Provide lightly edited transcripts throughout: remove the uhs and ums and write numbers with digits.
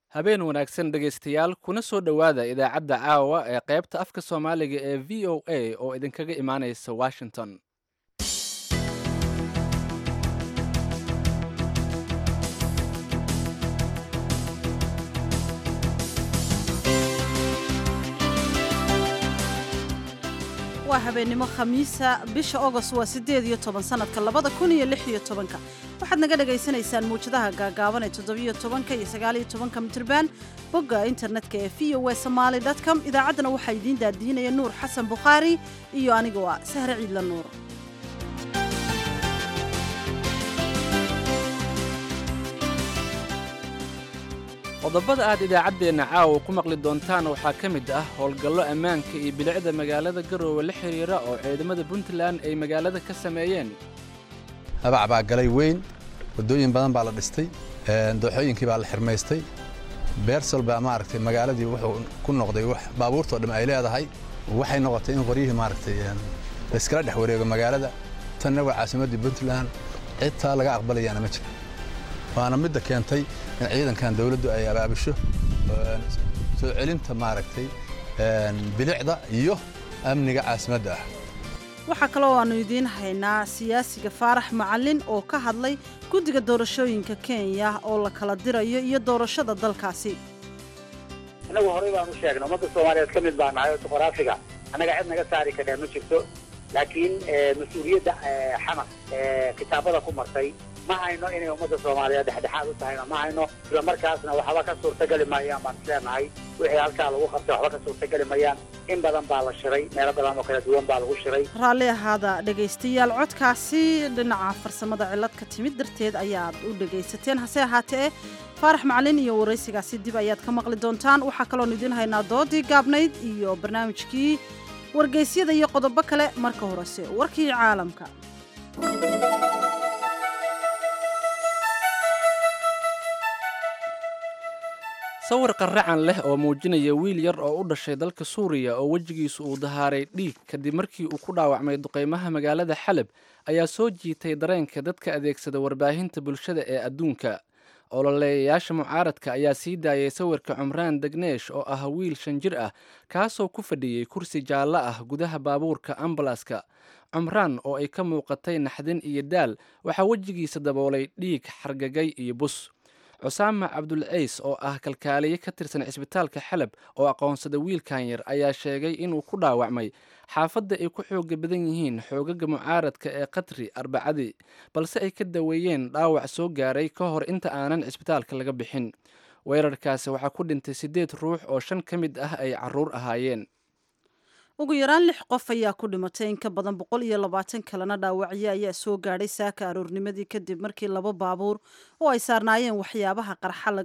habeen wanaagsan dhegaystayaal kuna soo dhowaada idaacadda caawa ee qaybta afka soomaaliga ee v o a oo idinkaga imaanaysa washington. waa habeenimo khamiisa bisha August waa 18 sanadka 2016 waxaad naga dhageysanaysaan muujadaha gaagaaban ee 17 iyo 19 mitirban bogga internetka ee voasomali.com idaacaddana waxaa idiin daadiinaya Nuur Xasan Bukhaari iyo aniga waa Sahra Ciidla Nuur. qodobada aad idaacaddeenna caawa ku maqli doontaan waxaa ka mid ah howlgallo ammaanka iyo bilicda magaalada Garowe la xiriira oo ciidamada Puntland ay magaalada ka sameeyeen. habac baa galay weyn, wadooyin badan baa la dhistay, dooxooyinkii baa la xirmaystay, beersal baa maaragtay magaaladii wuxuu ku noqday wax baabuurta oo dhan ay leedahay, waxay noqotay in qoryihii maaragtay la iskala dhex wareego magaalada. tanna waa caasimadii Puntland, cidtaa laga aqbalayana ma jiro. waana midda keentay in ciidankan dawladdu ay abaabusho soo celinta maaragtay bilicda iyo amniga caasimadda ah. waxaa kaloo aanu idiin haynaa siyaasiga Faarax Macalin oo ka hadlay guddiga doorashooyinka Kenya oo la kala dirayo iyo doorashada dalkaasi. anagu horey baan u sheegnay ummadda Soomaaliyeed ka mid baan nahay juqraafiga anaga cid naga saari kara ma jirto, laakiin mas'uuliyadda xamas kitaabada ku martay ma hayno inay ummadda Soomaaliyeed dhexdhexaad u tahay, ma hayno isla markaasna waxba ka suurtagali maayaan baan leenahay. wixii halkaa lagu qabtay waxba ka suurtagali maayaan. in badan baa la shiray, meelo badan oo kala duwan baa lagu shiray. raalli ahaada dhegaystayaal, codkaasi dhinaca farsamada cilad ka timid darteed ayaad u dhegaysateen. hase ahaatee Faarax Macalin iyo waraysigaasi dib ayaad ka maqli doontaan. waxaa kaloo idin haynaa doodii gaabnayd iyo barnaamijkii wargeysyada iyo qodobo kale. marka horese warkii caalamka. sawir qaracan leh oo muujinaya wiil yar oo u dhashay dalka Suuriya oo wajigiisu uu dahaaray dhiig kadib markii uu ku dhaawacmay duqeymaha magaalada Xalab ayaa soo jiitay dareenka dadka adeegsada warbaahinta bulshada ee adduunka. Ololeeyayaasha mucaaradka ayaa sii daayay sawirka Cumraan Degneesh oo ah wiil 5 jir ah kaasoo ku fadhiyay kursi jaallo ah gudaha baabuurka ambalaaska. Cumraan oo ay ka muuqatay naxdin iyo daal waxaa wajigiisa daboolay dhiig, xargagay iyo bus. Cusaama Cabdulciis oo ah kalkaaliye ka tirsan cisbitaalka Xalab oo aqoonsada wiilkan yar ayaa sheegay inuu ku dhaawacmay xaafadda ay ku xooga badan yihiin xoogaga mucaaradka ee Qatri Arbacadii, balse ay ka daweeyeen dhaawac soo gaaray ka hor inta aanan cisbitaalka laga bixin. weerarkaasi waxaa ku dhintay 8 ruux oo 5 ka mid ah ay carruur ahaayeen. ugu yaraan 6 qof ayaa ku dhimatay, in ka badan 120 kalena dhaawacyo ayaa soo gaadhay saaka aroornimadii kadib markii 2 baabuur oo ay saarnaayeen waxyaabaha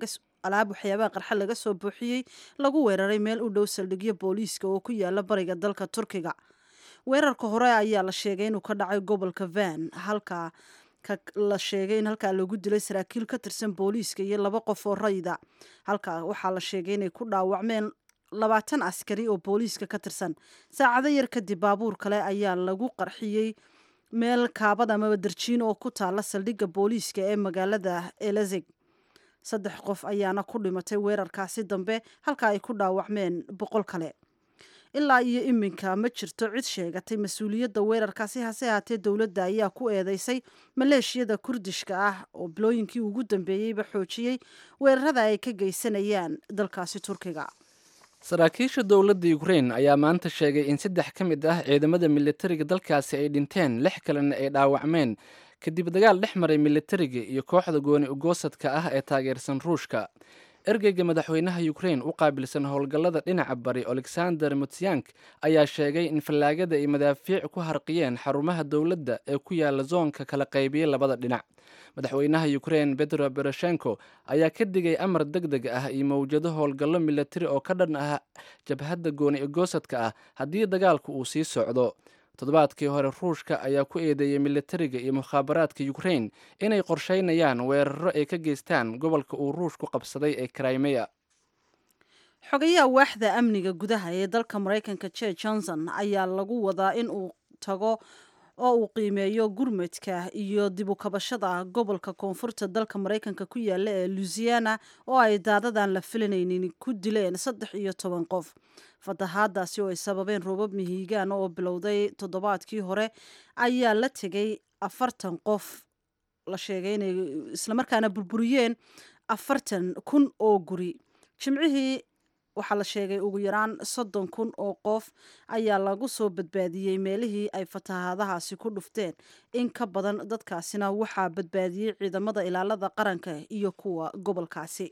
qarxa laga soo buuxiyey lagu weeraray meel u dhow saldhigyo booliiska oo ku yaala bariga dalka Turkiga. weerarka hore ayaa la sheegay inuu ka dhacay gobolka Van, halka la sheegay in halkaa lagu dilay saraakiil ka tirsan booliiska iyo 2 qof oo rayida. halka waxaa la sheegay inay ku dhaawacmeen 20 askari oo booliiska ka tirsan. saacado yar kadib baabuur kale ayaa lagu qarxiyey meel kaabad ama darjiin oo ku taala saldhigga booliiska ee magaalada Elazig. 3 qof ayaana ku dhimatay weerarkaasi dambe halka ay ku dhaawacmeen 100 kale. ilaa iyo iminka ma jirto cid sheegatay mas'uuliyadda weerarkaasi, hase ahaatee dowladda ayaa ku eedeysay maleeshiyada Kurdishka ah oo bilooyinkii ugu dambeeyeyba xoojiyey weerarada ay ka geysanayaan dalkaasi Turkiga. saraakiisha dowladda Ukraine ayaa maanta sheegay in 3 ka mid ah ciidamada militariga dalkaasi ay dhinteen, 6 kalena ay dhaawacmeen kadib dagaal dhex maray militariga iyo kooxda gooni ugoosadka ah ee taageersan Ruushka. ergeyga madaxweynaha Ukraine u qaabilsan howlgallada dhinaca bari Alexander Mutyank ayaa sheegay in fallaagada ay madaafiic ku harqiyeen xarumaha dowladda ee ku yaala zoonka kala qaybiyay labada dhinac. madaxweynaha Ukraine Petro Poroshenko ayaa ka digay amar degdeg ah iyo mowjado howlgallo militari oo ka dhan ah jabhadda gooni ugoosadka ah haddii dagaalku uu sii socdo. toddobaadkii hore Ruushka ayaa ku eedeeyay militariga iyo mukhaabaraadka Ukraine inay qorsheynayaan weeraro ay ka geystaan gobolka uu Ruushku qabsaday ee Crimea. xogayaha waaxda amniga gudaha ee dalka Mareykanka Jay Johnson ayaa lagu wadaa in uu tago oo uu qiimeeyo gurmadka iyo dib u kabashada gobolka koonfurta dalka maraykanka ku yaala ee louisiana oo ay daadadan la filanaynin ku dileen 13 qof. fatahaadaasi oo ay sababeen roobab mihigaan oo bilowday toddobaadkii hore ayaa la tegay 40 qof la sheegay inay islamarkaana burburiyeen 40,000 oo guri. jimcihii waxaa la sheegay ugu yaraan 30,000 oo qof ayaa lagu soo badbaadiyey meelihii ay fatahaadahaasi ku dhufteen. in ka badan dadkaasina waxaa badbaadiyey ciidamada ilaalada qaranka iyo kuwa gobolkaasi.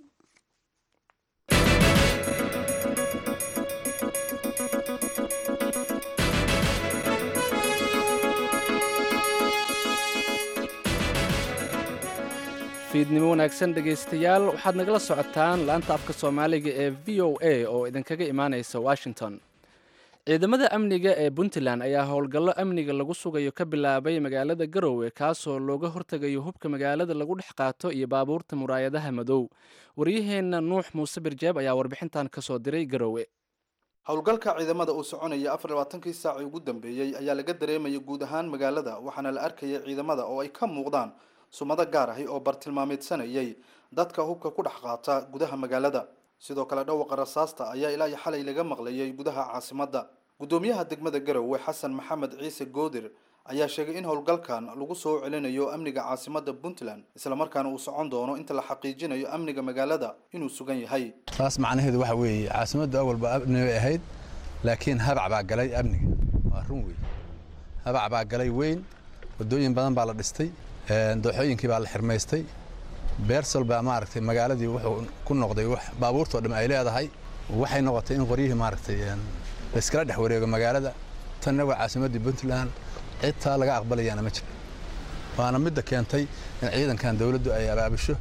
fiidnimo wanaagsan dhegaystayaal, waxaad nagala socotaan laanta afka soomaaliga ee v o a oo idinkaga imaanaysa washington. ciidamada amniga ee puntland ayaa howlgallo amniga lagu sugayo ka bilaabay magaalada garowe, kaasoo looga hortegayo hubka magaalada lagu dhex qaato iyo baabuurta muraayadaha madow. waryaheenna nuux muuse birjeeb ayaa warbixintan ka soo diray garowe. howlgalka ciidamada uu soconaya 24kii saaci ugu dambeeyey ayaa laga dareemayay guud ahaan magaalada, waxaana la arkayay ciidamada oo ay ka muuqdaan sumado gaar ahi oo bartilmaameedsanayay dadka hubka ku dhex qaata gudaha magaalada. sidoo kale dhawaqa rasaasta ayaa ilaa iyo xalay laga maqlayay gudaha caasimadda. gudoomiyaha degmada garowe xasan maxamed ciise goodir ayaa sheegay in howlgalkan lagu soo celinayo amniga caasimadda puntland, isla markaana uu socon doono inta la xaqiijinayo amniga magaalada inuu sugan yahay. taas macnaheedu waxa weeye caasimadda awalba amni bay ahayd, laakiin habac baa galay amniga. waa run weyn, habac baa galay weyn. wadooyin badan baa la dhistay, dooxooyinkii baa la xirmaystay. beersol baa maaragtay magaaladii wuxuu ku noqday wax baabuurtoo dhan ay leedahay. waxay noqotay in qoryihii maaragtay la iskala dhex wareego magaalada. tanna waa caasimaddii puntland, cidtaa laga aqbalayaana ma jiro. waana midda keentay in ciidankan dawladdu ay abaabusho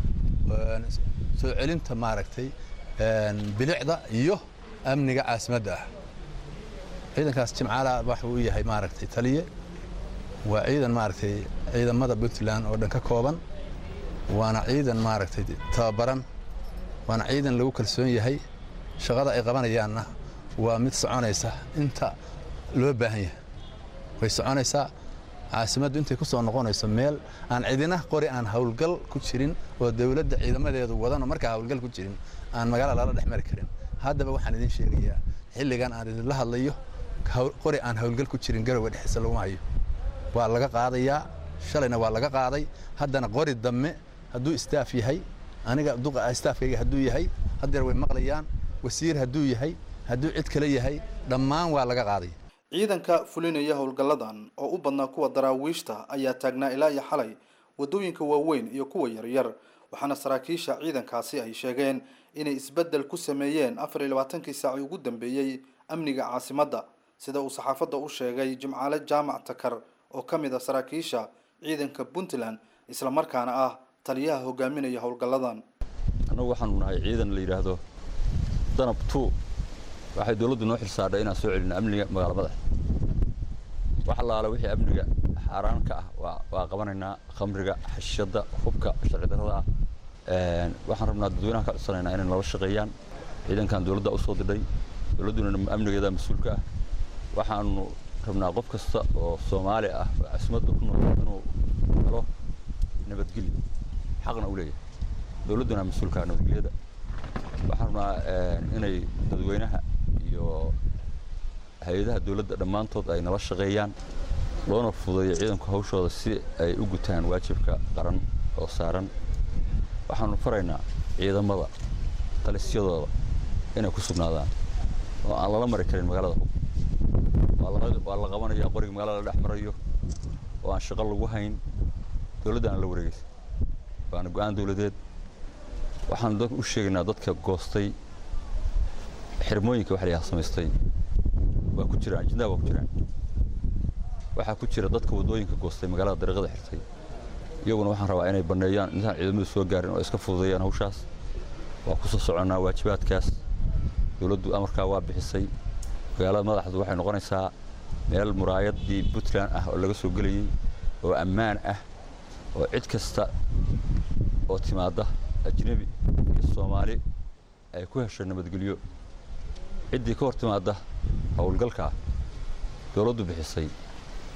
soo celinta maaragtay bilicda iyo amniga caasimadda ah. ciidankaas jimcaala waxa uu yahay maaragtay taliye. waa ciidan maaragtay ciidamada puntland oo dhan ka kooban. waana ciidan maaragtay tababaran. waana ciidan lagu kalsoon yahay. shaqada ay qabanayaanna waa mid soconaysa inta loo baahan yahay. way soconaysaa. caasimaddu intay ku soo noqonayso meel aan cidina qori aan howlgal ku jirin oo dawladda ciidamadeedu wadano markaa howlgal ku jirin aan magaalada lala dhex mari karin. haddaba waxaan idin sheegayaa xilligan aan idinla hadlayo qori aan howlgal ku jirin garowe dhexdiisa laguma hayo. waa laga qaadayaa. shalayna waa laga qaaday. haddana qori dambe hadduu istaaf yahay, aniga duqa istaafkayga hadduu yahay, haddeer way maqlayaan. wasiir hadduu yahay, hadduu cid kale yahay, dhammaan waa laga qaaday. ciidanka fulinaya howlgalladan oo u badnaa kuwa daraawiishta ayaa taagnaa ilaa iyo xalay wadooyinka waaweyn iyo kuwa yaryar, waxaana saraakiisha ciidankaasi ay sheegeen inay isbeddel ku sameeyeen 24kii saaci ugu dambeeyey amniga caasimadda, sida uu saxaafadda u sheegay jimcaale jaamac takar oo ka mid ah saraakiisha ciidanka puntland, isla markaana ah taliyaha hogaaminaya howlgalladan. anagu waxaanu nahay ciidan la yiraahdo danab 2. waxay dawladdu noo xilsaartay inaan soo celino amniga magaalada madax. waxa la wixii amniga xaraan ka ah waa qabanaynaa. khamriga, xashada, hubka sharci darrada ah. waxaan rabnaa dadweynaha ka codsanaynaa inay nala shaqeeyaan. ciidankan dawladda u soo diray, dawladduna amnigeeda mas'uulka ah. waxaanu rabnaa qof kasta oo Soomaali ah oo caasimadda ku nool inuu helo nabadgelyo, xaqna u leeyahay. dawladduna mas'uulka ah nabadgelyada. waxaan rabnaa inay dadweynaha iyo hay'adaha dawladda dhammaantood ay nala shaqeeyaan, loona fududeeyo ciidanku hawshooda si ay u gutaan waajibka qaran oo saaran. waxaanu faraynaa ciidamada talisyadooda inay ku sugnaadaan oo aan lala mari karin magaalada hub. waa la qabanaya qoriga magaalada la dhex marayo oo aan shaqo lagu hayn. dawladdana la wareegaysa. waana go'aan dawladeed. waxaan dadku u sheegaynaa dadka goostay xirmooyinka waxa la samaystay waa ku jiraan ajnaab waa ku jiraan. waxaa ku jira dadka wadooyinka goostay magaalada dariiqada xirtay. iyaguna waxaan rabaa inay baneeyaan intaan ciidamadu soo gaarin oo iska fududeeyaan hawshaas. waa ku soo soconaa waajibaadkaas. dawladdu amarkaa waa bixisay. magaalada madaxdu waxay noqonaysaa meel muraayadii puntland ah oo laga soo gelayay, oo ammaan ah, oo cid kasta oo timaada ajnabi iyo Soomaali ay ku hesho nabadgelyo. ciddii ka hor timaada howlgalka dawladdu bixisay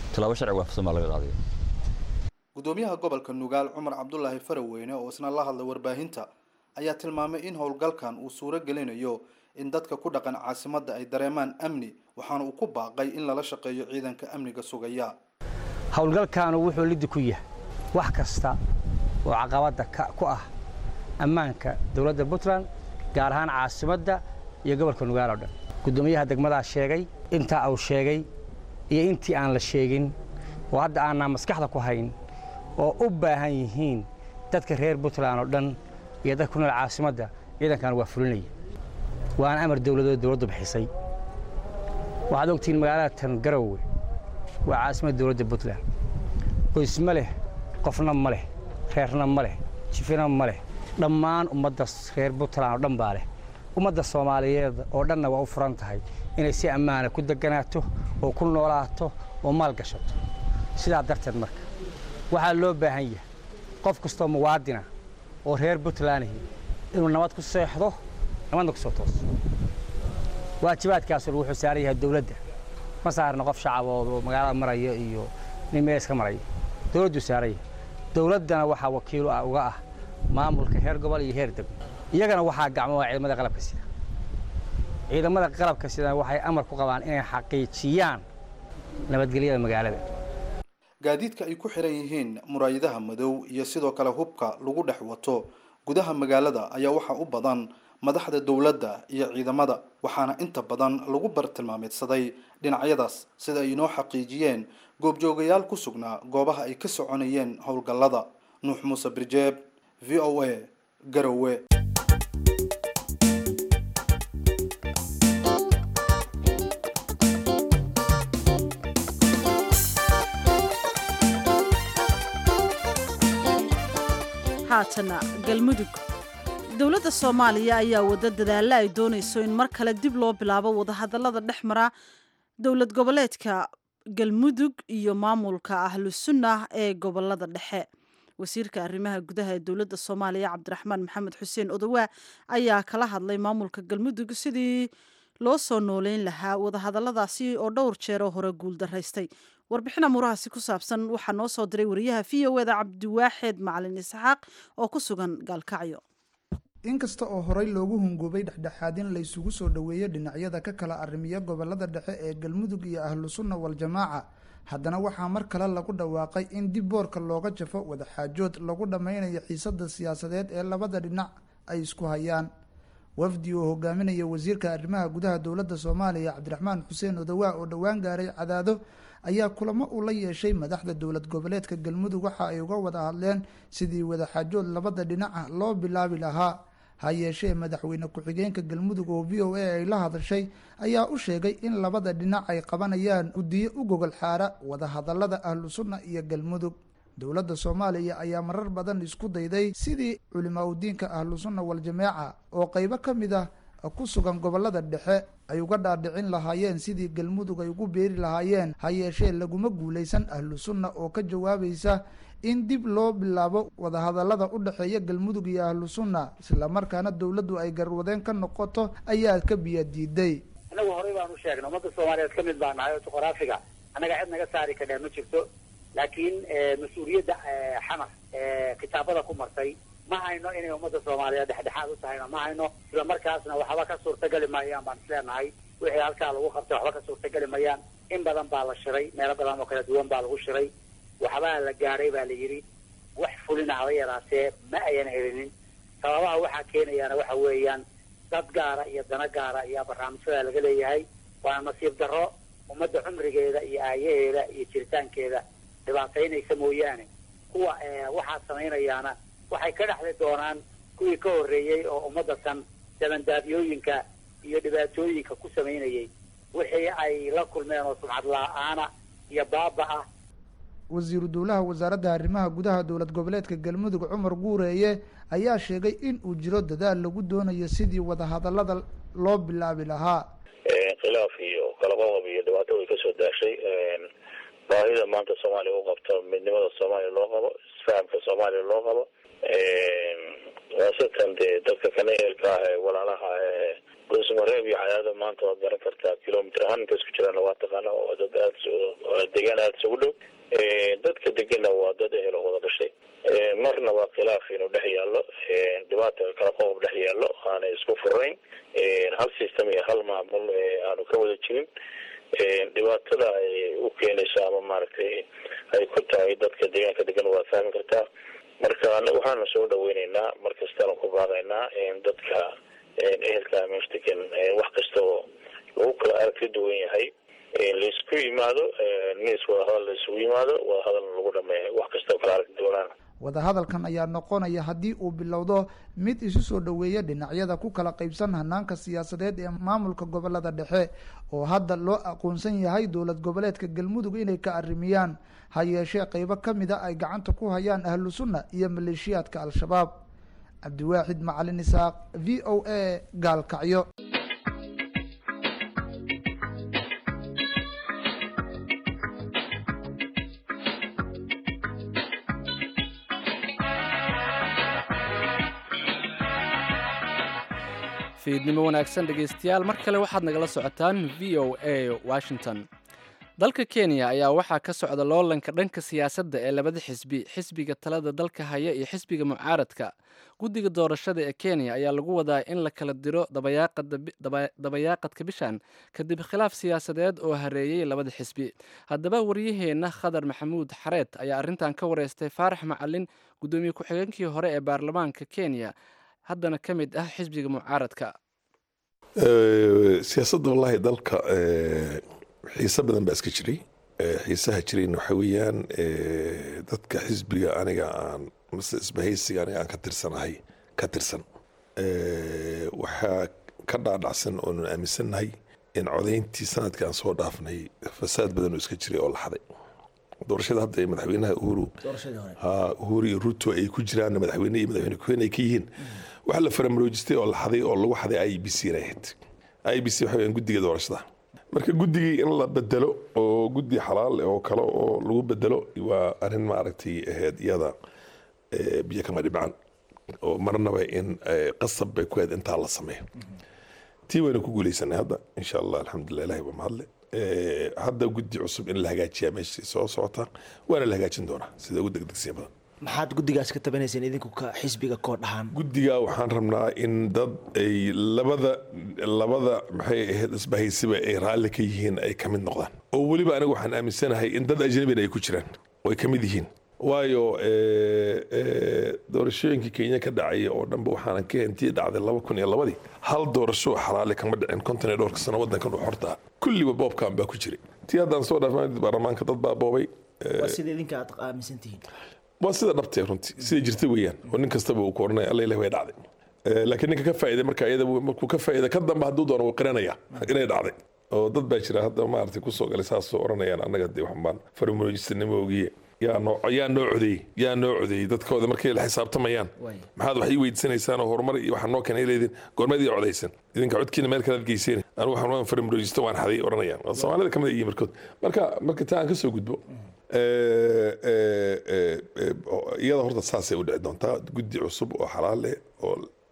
tilaabo sharci waafaqsan baa laga qaadaya. gudoomiyaha gobolka Nugaal Cumar Cabdullaahi Faraweyne oo isna la hadlay warbaahinta ayaa tilmaamay in howlgalkan uu suuro gelinayo in dadka ku dhaqan caasimadda ay dareemaan amni waxaana uu ku baaqay in lala shaqeeyo ciidanka amniga sugaya. howlgalkan wuxuu lid ku yahay wax kasta oo caqabada ku ah ammaanka dawladda Puntland gaar ahaan caasimadda iyo gobolka Nugaal oo dhan. gudoomiyaha degmada sheegay inta uu sheegay iyo intii aan la sheegin oo hadda aan maskaxda ku hayn oo u baahan yihiin dadka reer Puntland oo dhan iyo dadka ku nool caasimadda ciidankan waa fulinay waan amar dawladdu bixisay waxaad ogtiin magaalada tan Garowe waa caasimadda dawladda Puntland qoys ma leh qofna ma leh reerna ma leh jifina ma leh dhammaan ummadda reer Puntland oo dhan baa leh ummadda Soomaaliyeed oo dhanna waa u furan tahay inay si ammaan ah ku deganaato oo ku noolaato oo maal gashato sidaa darteed marka waxaa loo baahan yahay qof kasta oo muwaadin ah oo reer Puntland inuu nabad ku seexdo nabadna ku soo tooso waajibaadkaas wuxuu saaran yahay dawladda ma saarna qof shacab oo magaalada maraya iyo nin meel iska maraya dawladdu saaran yahay dawladdana waxaa wakiil uga ah maamulka heer gobol iyo heer degmo iyagana waxaa gacmo ciidamada qalabka sida ciidamada qalabka sida waxay amar ku qabaan inay xaqiijiyaan nabadgelyada magaalada. gaadiidka ay ku xiran yihiin muraayadaha madow iyo sidoo kale hubka lagu dhex wato gudaha magaalada ayaa waxa u badan madaxda dawladda iyo ciidamada waxaana inta badan lagu bartilmaameedsaday dhinacyadaas sida ay inoo xaqiijiyeen goobjoogayaal ku sugnaa goobaha ay ka soconayeen howlgallada. Nuux Muuse Birjeeb, VOA, Garowe. haatana galmudug dawladda Soomaaliya ayaa wada dadaal ay doonayso in mar kale dib loo bilaabo wada hadallada dhexmara dawlad goboleedka galmudug iyo maamulka ahlusunnah ee gobolada dhexe. wasiirka arrimaha gudaha ee dawladda Soomaaliya Cabdiraxmaan Maxamed Xuseen Odawa ayaa kala hadlay maamulka galmudug sidii loo soo nooleyn lahaa wada hadalladaasi oo dhowr jeer hore guul daraystay. warbixin amurahaasi ku saabsan waxaa noo soo diray wariyaha VOA-da Cabdiwaaxid Macalin Isxaaq oo ku sugan Gaalkacyo. inkasta oo horey loogu hungubay dhexdhexaadin la isugu soo dhaweeyay dhinacyada ka kala arrimiya gobolada dhexe ee galmudug iyo ahlusunna wal jamaaca haddana waxaa mar kale lagu dhawaaqay in dib boorka looga jafo wada xaajood lagu dhammaynayo xiisada siyaasadeed ee labada dhinac ay isku hayaan. wafdi oo hogaaminaya wasiirka arrimaha gudaha dawladda Soomaaliya Cabdiraxmaan Xuseen Odawa oo dhawaan gaaray Cadaado ayaa kulamo u la yeeshay madaxda dawlad goboleedka galmudug waxa ay uga wada hadleen sidii wada xaajood labada dhinac loo bilaabi lahaa. ha yeeshee madaxweyne ku-xigeenka galmudug oo VOA ay la hadashay ayaa u sheegay in labada dhinac ay qabanayaan guddiyo u gogol xaara wada hadallada ahlusunna iyo galmudug. dawladda Soomaaliya ayaa marar badan isku dayday sidii culimaa u diinka ahlusunna wal jamaaca oo qaybo ka mid ah ku sugan gobolada dhexe ay uga dhaadhicin lahaayeen sidii galmudug ay ugu beeri lahaayeen. ha yeeshee laguma guulaysan ahlusunna oo ka jawaabaysa in dib loo bilaabo wada hadallada u dhaxeeya galmudug iyo ahlusunna isla markaana dawladdu ay garwadeen ka noqoto ayaa ka biya diiday. anagu horey baan u sheegnay ummadda Soomaaliyeed ka mid baan nahay oo juqraafiga anaga cid naga saari karnaa ma jirto laakiin mas'uuliyadda xamar kitaabada ku martay ma hayno inay ummadda Soomaaliyeed dhexdhexaad u tahay ma hayno isla markaasna waxba ka suurtagali maayaan baan isleenahay wixii halkaa lagu qabtay waxba ka suurtagali maayaan. in badan baa la shiray meelo badan oo kala duwan baa lagu shiray waxbaa la gaaray baa la yidhi wax fulina haba yaraatee ma ayan helinin. sababaha waxaa keenayaana waxa weeyaan dad gaara iyo dana gaara iyo barnaamijyada laga leeyahay waa nasiib darro ummadda cumrigeeda iyo aayaheeda iyo jiritaankeeda dhibaataynaysa mooyaane kuwa waxaa samaynayaana waxay ka dhexli doonaan kuwii ka horreeyey oo ummadda tan dabandaabyooyinka iyo dhibaatooyinka ku samaynayay wixii ay la kulmeen oo sumcad la-aana iyo baaba ah. wasiiru dowlaha wasaaradda arrimaha gudaha dowlad goboleedka galmudug Cumar Guureeye ayaa sheegay in uu jiro dadaal lagu doonayo sidii wada hadallada loo bilaabi lahaa. khilaaf iyo qalaboob iyo dhibaato way ka soo daashay baahida maanta Soomaaliya u qabto midnimada Soomaaliya loo qabo isfahamka Soomaaliya loo qabo waasatan dadka kaneelka walaalaha dhuusamareeb iyo cadaada maanta waad garan kartaa kilomitr ahaan inta isku jiraan waa taqaana oo dad deegaan aada isugu dhow dadka degana waa dad ehelo wada dhashay marna waa khilaaf inuu dhex yaallo dhibaata kala qodob dhex yaallo aanay isku furayn hal system iyo hal maamul aanu ka wada jirin dhibaatada ay u keenayso ama maaragtay ay ku tahay dadka deegaanka degan waa fahmi kartaa marka waxaana soo dhaweyneynaa markastana ku baadaynaa dadka ehelka meesha degan wax kasta oo lagu kala aragti duwan yahay laisku yimaado miis wadahadal laisugu yimaado wadahadalna lagu dhameeyo wax kasta oo kala aragti duwanaan wadahadalkan ayaa noqonaya haddii uu bilowdo mid isu soo dhoweeya dhinacyada ku kala qaybsan hanaanka siyaasadeed ee maamulka gobolada dhexe oo hadda loo aqoonsan yahay dowlad goboleedka galmudug inay ka arrimiyaan ha yeeshee qeybo ka mida ay gacanta ku hayaan ahlu sunna iyo maleeshiyaadka al-shabaab. cabdiwaaxid macalin isaaq, v o a, gaalkacyo. fiidnimo wanaagsan dhegaystayaal, mar kale waxaad nagala socotaan v o a Washington. dalka Kenya ayaa waxaa ka socda loolanka dhanka siyaasadda ee labada xisbi, xisbiga talada dalka haya iyo xisbiga mucaaradka. guddiga doorashada ee Kenya ayaa lagu wadaa in la kala diro dabayaaqadka bishan kadib khilaaf siyaasadeed oo hareeyay labada xisbi. haddaba waryaheena Khadar Maxamuud Xareed ayaa arrintan ka wareystay Faarax Macalin, gudoomiye ku-xigeenkii hore ee baarlamaanka Kenya, haddana ka mid ah xisbiga mucaaradka. siyaasadda wallahi dalka xiise badan baa iska jiray. xiisaha jirayna waxa weeyaan dadka xisbiga aniga aan mase isbahaysiga aniga aan ka tirsan waxaa ka dhaadhacsan oonu aaminsannahay in codayntii sanadka aan soo dhaafnay fasaad badan oo iska jiray oo la xaday. doorashada hadda madaxweynaha uhuru iyo ruto ay ku jiraan madaxweyne iyo madaxweyne ku-xigeen ay ka yihiin waxa la faramaroojistay oo la xaday oo lagu xaday IEBC ahayd. IEBC waxa weeyaan guddiga doorashada. marka guddigii in la bedelo oo guddi xalaal oo kale oo lagu bedelo waa arrin maaragtay ahayd iyada biyo kama dhibcaan oo marnaba in qasab bay ku ahayd intaa la sameeyo. tii wayna ku guuleysanay hadda insha allah alxamdulilah ilahay baa mahadle. hadda guddi cusub in la hagaajiyaa meesha soo socota waana la hagaajin doonaa sida ugu degdegsiya badan. maxaad guddigaas ka tabanayseen idinku ka xisbiga koodh ahaan? guddiga waxaan rabnaa in dad ay labada maxay ahayd isbahaysiba ay raalli ka yihiin ay ka mid noqdaan oo weliba aniga waxaan aaminsanahay in dad ajnabina ay ku jiraan oo ay ka mid yihiin. waayo doorashooyinkii Kenya ka dhacaya oo dhanba waxaan ka intii dhacday 2002 hal doorasho xalaal kama dhicin 52 sano wadankan uu xorta kulliba boobkan baa ku jiray. tii haddaan soo dhaafnay baarlamaanka dad baa boobay. waa sida idinka aad aaminsantihiin? waa sida dhabtay runtii sida jirtay weeyaan oo nin kastaba uu koornay alla ilaahay way dhacday. laakiin ninka ka faa'iiday marka iyada markuu ka faa'iiday ka dambe hadduu doono wuu qiranaya inay dhacday. oo dad baa jira hadda maartay ku soo galay saas soo oranayaan annaga dee waxaan baan farmoojisanimo ogiye yaa noo codeeyay dadkooda markay la xisaabtamayaan maxaad wax ii weydiisanaysaan oo horumar iyo waxaan noo keenay leedin goormeed ii codaysan idinka codkiina meel kale geyseen anigu waxaan farmoojisto waan xaday oranayaan Soomaalida kamid iyo marka taa aan ka soo gudbo iyada horta saasay u dhici doontaa guddi cusub oo xalaal leh oo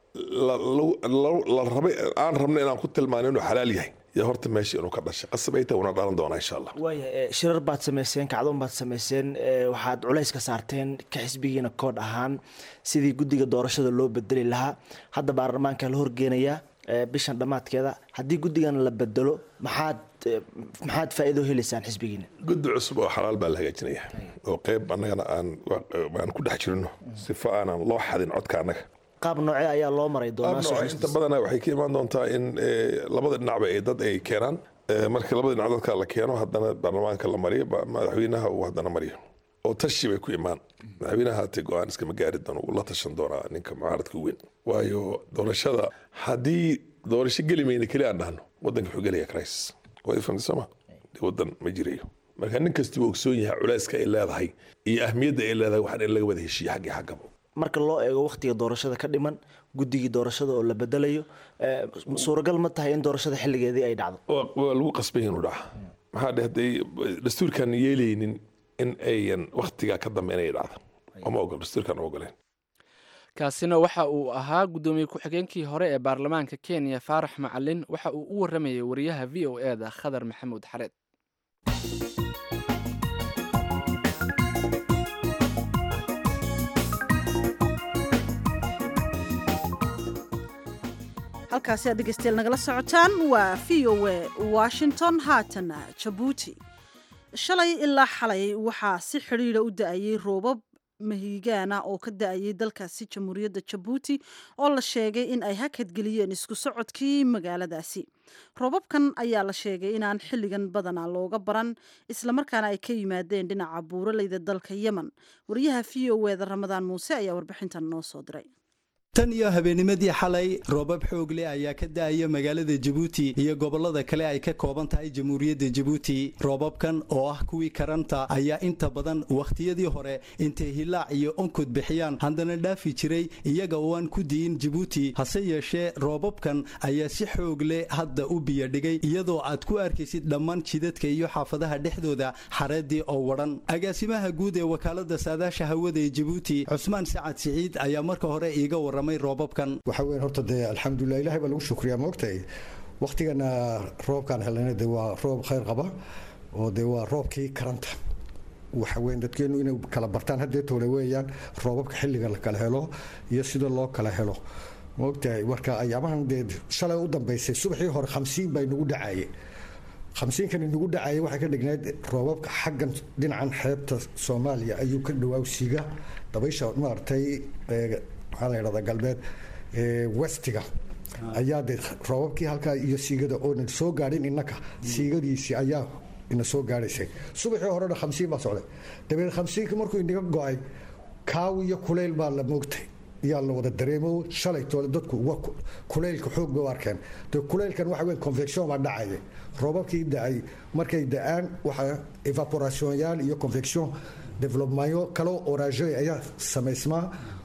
aan rabna inaan ku tilmaano inuu xalaal yahay iyo horta meesha inuu ka dhashay qasab ay tahay una dhalan doonaa insha allah. waaya shirar baad samayseen, kacdoon baad samayseen, waxaad culays ka saarteen ka xisbigiina koodh ahaan sidii guddiga doorashada loo bedeli lahaa. hadda baarlamaanka la horgeenayaa bishan dhammaadkeeda. haddii guddigan la bedelo maxaad faa'iido helaysaan xisbigiina? guddi cusub oo xalaal baa la hagaajinaya oo qayb annagana aan ku dhex jirno sifa aanan loo xadin codka annaga. qaab noocee ayaa loo maray doonaa? inta badana waxay ka imaan doontaa in labada dhinacba ay dad ay keenaan. marka labada dhinac dadka la keeno haddana baarlamaanka la mariyo madaxweynaha uu haddana mariyo oo tashi bay ku imaan. madaxweynaha haatee go-aan iskama gaari doono uu la tashan doonaa ninka mucaaradka weyn. waayo doorashada haddii doorasho geli mayna keli aan dhahno wadanka wuxuu gelaya crisis. waa ifan soma wadan ma jirayo. marka nin kasta uu ogsoon yahay culayska ay leedahay iyo ahmiyadda ay leedahay waxaan in laga wada heshiiyo xagga xaggaba. marka loo eego waqtiga doorashada ka dhiman guddigii doorashada oo la bedelayo suuragal ma tahay in doorashada xilligeedii ay dhacdo? waa lagu qasbay inuu dhaco. maxaa dhahday dastuurkan yeelaynin in ayan waqtiga ka dambe inay dhacdo. ama ogol dastuurkan ogoleen. kaasina waxa uu ahaa guddoomiye ku-xigeenkii hore ee baarlamaanka kenya faarax macalin waxa uu u waramayay wariyaha v o e da khadar maxamuud xareed. halkaasi aad dhegeystayaal nagala socotaan waa v o e washington. haatana jabuuti shalay ilaa xalay waxaa si xidhiidha u da-ayay roobab mahigaana oo ka da-ayay dalkaasi jamhuuriyadda jabuuti oo la sheegay in ay hakadgeliyeen isku socodkii magaaladaasi. roobabkan ayaa la sheegay inaan xilligan badanaa looga baran islamarkaana ay ka yimaadeen dhinaca buuraleyda dalka yemen. wariyaha v o e da ramadaan muuse ayaa warbixintan noo soo diray. tan iyo habeennimadii xalay roobab xoog leh ayaa ka da-aya magaalada jabuuti iyo gobollada kale ay ka kooban tahay jamhuuriyadda jabuuti. roobabkan oo ah kuwii karanta ayaa inta badan wakhtiyadii hore intay hilaac iyo onkod bixiyaan haddana dhaafi jiray iyaga oo aan ku di'in jabuuti. hase yeeshee roobabkan ayaa si xoog leh hadda u biyadhigay iyadoo aad ku arkaysid dhammaan jidadka iyo xaafadaha dhexdooda xareedii oo wadhan. agaasimaha guud ee wakaaladda saadaasha hawada ee jabuuti cusmaan sacad siciid ayaa marka hore iiga warramay roobabkan. waxa weyn horta dee alxamdulilah ilahay baa lagu shukriyaa maogtahay wakhtigana roobkaan helnayna dee waa roob khayr qaba oo dee waa roobkii karanta. waxa weyn dadkeenu inay kala bartaan haddee toole weeyaan roobabka xilliga la kala helo iyo sida loo kala helo maogtahay. marka ayaamahan dee shalay u dambaysay subaxii hore 50 baa inagu dhacaye 50kan inagu dhacaye waxay ka dhignayd roobabka xaggan dhinacan xeebta Soomaaliya ayuu ka dhawaawsiga dabaysha maartay waxaa la yidhahdaa galbeed westiga ayaa dee roobabkii halkaa iyo siigada oonan soo gaadhin innaka siigadiisii ayaa ina soo gaadhaysay. subaxii horena 50 baa socday dabeed 50 markuu inaga go-ay kaaw iyo kuleyl baa la moogtay yaa la wada dareemo shalay toole dadku kuleylka xoog bay u arkeen. dee kuleylkan waxa weyn convection baa dhacaya roobabkii da-ay markay da-aan waxa evaporation yaal iyo convection development kale orage ayaa samaysmaa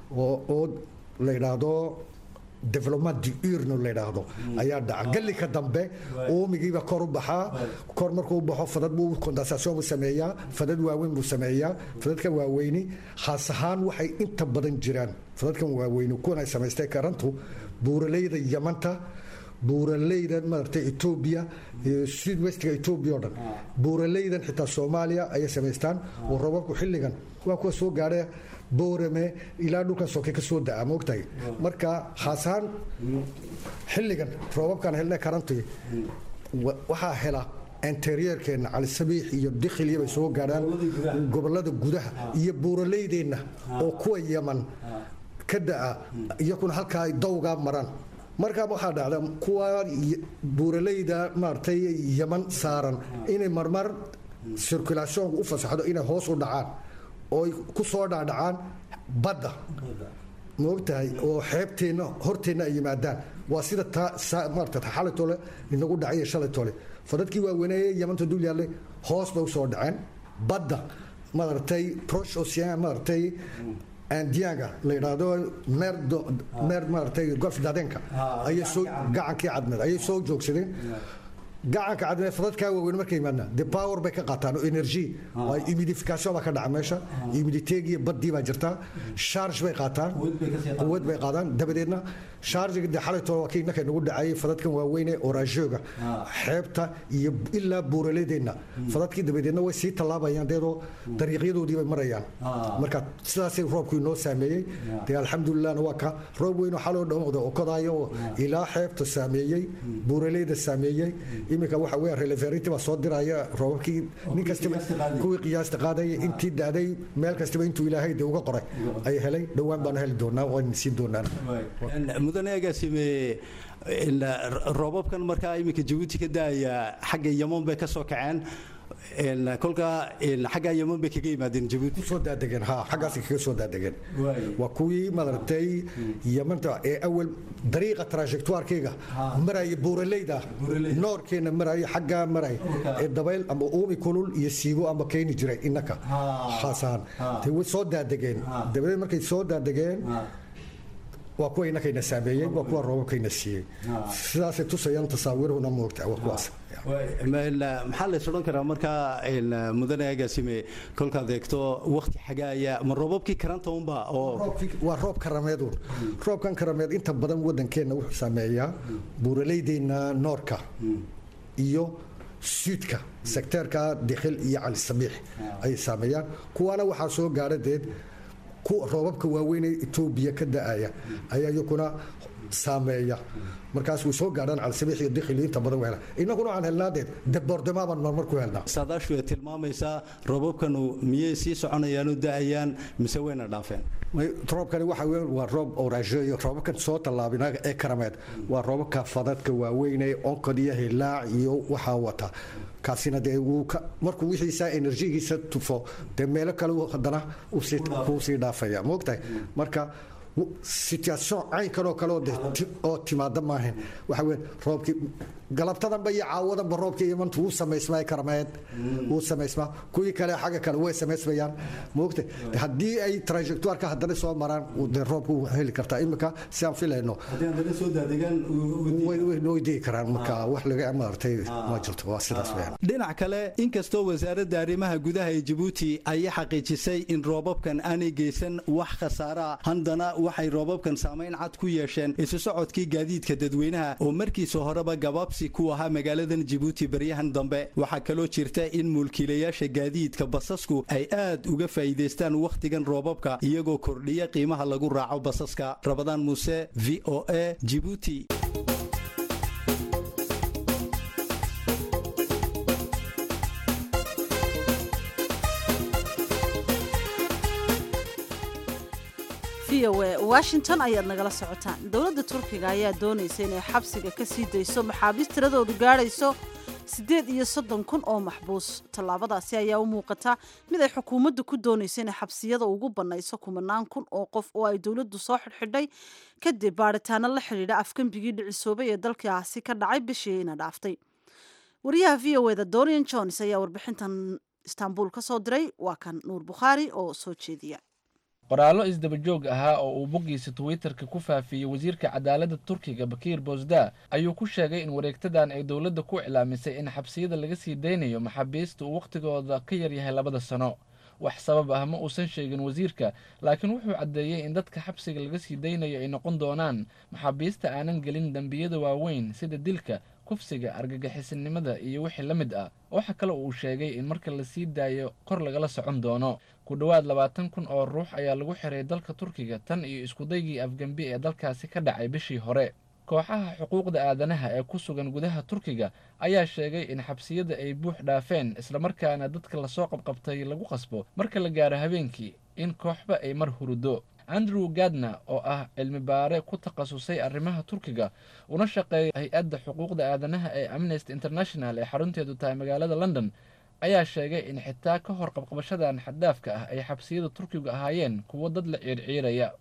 oo la yidhaahdo development diurno la yidhaahdo ayaa dhaca. galika dambe uumigiiba kor u baxaa kor markuu u baxo fadad buu condensation buu sameeyaa fadad waaweyn buu sameeyaa. fadadka waaweyni khaas ahaan waxay inta badan jiraan fadadkan waaweyni kuwan ay samaystay karantu buuraleyda yamanta buuraleyda maartay Ethiopia South Westiga Ethiopia oo dhan buuraleydan xitaa Soomaaliya ay samaystaan oo roobabku xilligan waa kuwa soo gaadhay boorame ilaa dhulka soke ka soo daa moogtahay. marka khaasan xilligan roobabkan helnay karantii waxaa hela interiorkeena cali sabiix iyo dikhiliya bay soo gaadhaan gobolada gudaha iyo buuraleydeenna oo kuwa Yemen ka daa iyaguna halka ay dawga maraan. marka waxaa dhacda kuwa buuraleyda maartay Yemen saaran inay marmar circulation u fasaxdo inay hoos u dhacaan oo ku soo dhaadhacaan badda moogtahay oo xeebteena horteena ay yimaadaan. waa sida maartay xalay toole inagu dhacay shalay toole fadadkii waaweynayay Yemanta dul yaallay hoos bay u soo dhaceen badda maartay proche ocean maartay Andiaga la yiraahdo mer maartay Gulf Dadenka ayay soo gacankii cadmeed ayay soo joogsadeen. gacanka cadmeed fadadka waaweyn markay yimaadaan the power bay ka qaataan oo energy ay humidification ka dhaca meesha humidity badii baa jirta charge bay qaataan quwad bay qaadaan dabadeedna charge de xalay toole waa kiina nagu dhacay fadadkan waaweyn ee orajooga xeebta iyo ilaa buuraleedina fadadkii dabadeedna way sii talaabayaan deedo dariiqyadoodii bay marayaan. marka sidaas ay roobku inoo saameeyay de alxamdulillah waa ka roob weyn oo xalay dhawaqda oo kodaayo ilaa xeebta saameeyay buuraleeda saameeyay. imika waxa weey relevancy ba soo diraya roobkii nin kasta kuwii qiyaasta qaaday intii daaday meel kasta intuu ilaahay de uga qoray ay helay dhawaan baan heli doonaa oo in si doonaan. mudane agaasime roobabkan markaa imika Jabuuti ka daaya xagga Yemen bay ka soo kaceen kolka xagga Yemen bay kaga yimaadeen Jabuuti soo daadageen xaggaas kaga soo daadageen waa kuwii madartay Yemanta ee awal dariiqa trajectoire-keega maray buuraleyda noorkeena maray xagga maray ee dabayl ama uumi kulul iyo siibo ama keeni jiray innaka khaasan way soo daadageen dabadeed markay soo daadageen waa kuwa inakayna saameeyey waa kuwa roobabkayna siiyey sidaasay tusayaan tasaawiruhuna moogtaa waa kuwaas maxaa la isodhan karaa markaa mudane agaasime kolkaad eegto waqti xagaaya ma roobabkii karanta unba oo waa roob karameed roobkan karameed inta badan waddankeenna wuxuu saameeyaa buuraleydeenna noorka iyo suudka sekteerka dikhil iyo cali sabiix ay saameeyaan kuwaana waxaa soo gaadha deed roobabka waaweyn ee Itoobiya ka da'aya ayaa iyaguna saameeya markaas way soo gaadhaan cali sabiix iyo dikhil inta badan weena inaguna aan helnaadeed daboordamaaban marmar ku helnaa saadaashu ay tilmaamaysaa roobabkan miyay sii soconayaan oo da'ayaan mise wayna dhaafeen roobkani waxa weyn waa roob oraajeeyo roobabkan soo tallaabina ee karameed waa roobabka fadadka waaweyn ee onkod iyo hilaac iyo waxa wata kaasina dee markuu wixiisa enerjigiisa tufo dee meelo kale haddana uu sii dhaafaya moogtahay marka situation caynkanoo kale oo timaada maahan waxa weyn roobkii galabtadanba iyo caawadanba roobkii imantu wuu samaysmaa karameed wuu samaysmaa kuwii kale xagga kale way samaysmayaan moogtay haddii ay trajectoireka haddana soo maraan dee roobku heli kartaa imika si aan filayno way digi karaan marka wax laga maartay ma jirto waa sidaas weeyaan dhinac kale inkastoo wasaaradda arrimaha gudaha ee Djibouti ay xaqiijisay in roobabkan aanay geysan wax khasaara haddana waxay roobabkan saameyn cad ku yeesheen isu socodkii gaadiidka dadweynaha oo markiisa horeba gabaabsi ku ahaa magaaladan Djibouti baryahan dambe waxaa kaloo jirta in mulkiilayaasha gaadiidka basasku ay aad uga faa'iideystaan waqtigan roobabka iyagoo kordhiya qiimaha lagu raaco basaska Rabadaan Muuse VOA Djibouti Washington ayaad nagala socotaan dawladda Turkiga ayaa doonaysa inay xabsiga ka sii dayso maxaabiis tiradoodu gaarayso 38,000 oo maxbuus tallaabadaasi ayaa u muuqata mid ay xukuumaddu ku doonayso inay xabsiyada ugu banayso 10,000 oo qof oo ay dawladdu soo xidhxidhay kadib baaritaano la xidhiidha afgambigii dhicisoobay ee dalkaasi ka dhacay bishii ina dhaaftay wariyaha VOA-da Dorian Jones ayaa warbixintan Istanbul ka soo diray waa kan Nuur Bukhari oo soo jeediya qoraallo isdaba joog ahaa oo uu boggiisa Twitterka ku faafiyey wasiirka cadaaladda Turkiga Bakir Bozda ayuu ku sheegay in wareegtadan ay dawladda ku cilaamisay in xabsiyada laga sii deynayo maxaabiista uu waqtigooda ka yar yahay 2 sano wax sabab ah ma uusan sheegin wasiirka laakiin wuxuu cadeeyay in dadka xabsiga laga sii deynayo ay noqon doonaan maxaabiista aanan gelin dambiyada waaweyn sida dilka kufsiga argagixisanimada iyo wixii la mid ah waxa kale uu sheegay in marka la sii daayo kor lagala socon doono ku dhawaad 20,000 oo ruux ayaa lagu xiray dalka Turkiga tan iyo isku daygii afgambi ee dalkaasi ka dhacay bishii hore kooxaha xuquuqda aadanaha ee ku sugan gudaha Turkiga ayaa sheegay in xabsiyada ay buux dhaafeen isla markaana dadka la soo qabqabtay lagu qasbo marka la gaaro habeenkii in kooxba ay mar hurudo Andrew Gardner oo ah cilmi baare ku takhasusay arrimaha Turkiga una shaqeeyay hay'adda xuquuqda aadanaha ee Amnesty International ee xarunteedu tahay magaalada London ayaa sheegay in xitaa ka hor qabqabashadan xaddaafka ah ay xabsiyada Turkiga ahaayeen kuwo dad la ciirciiraya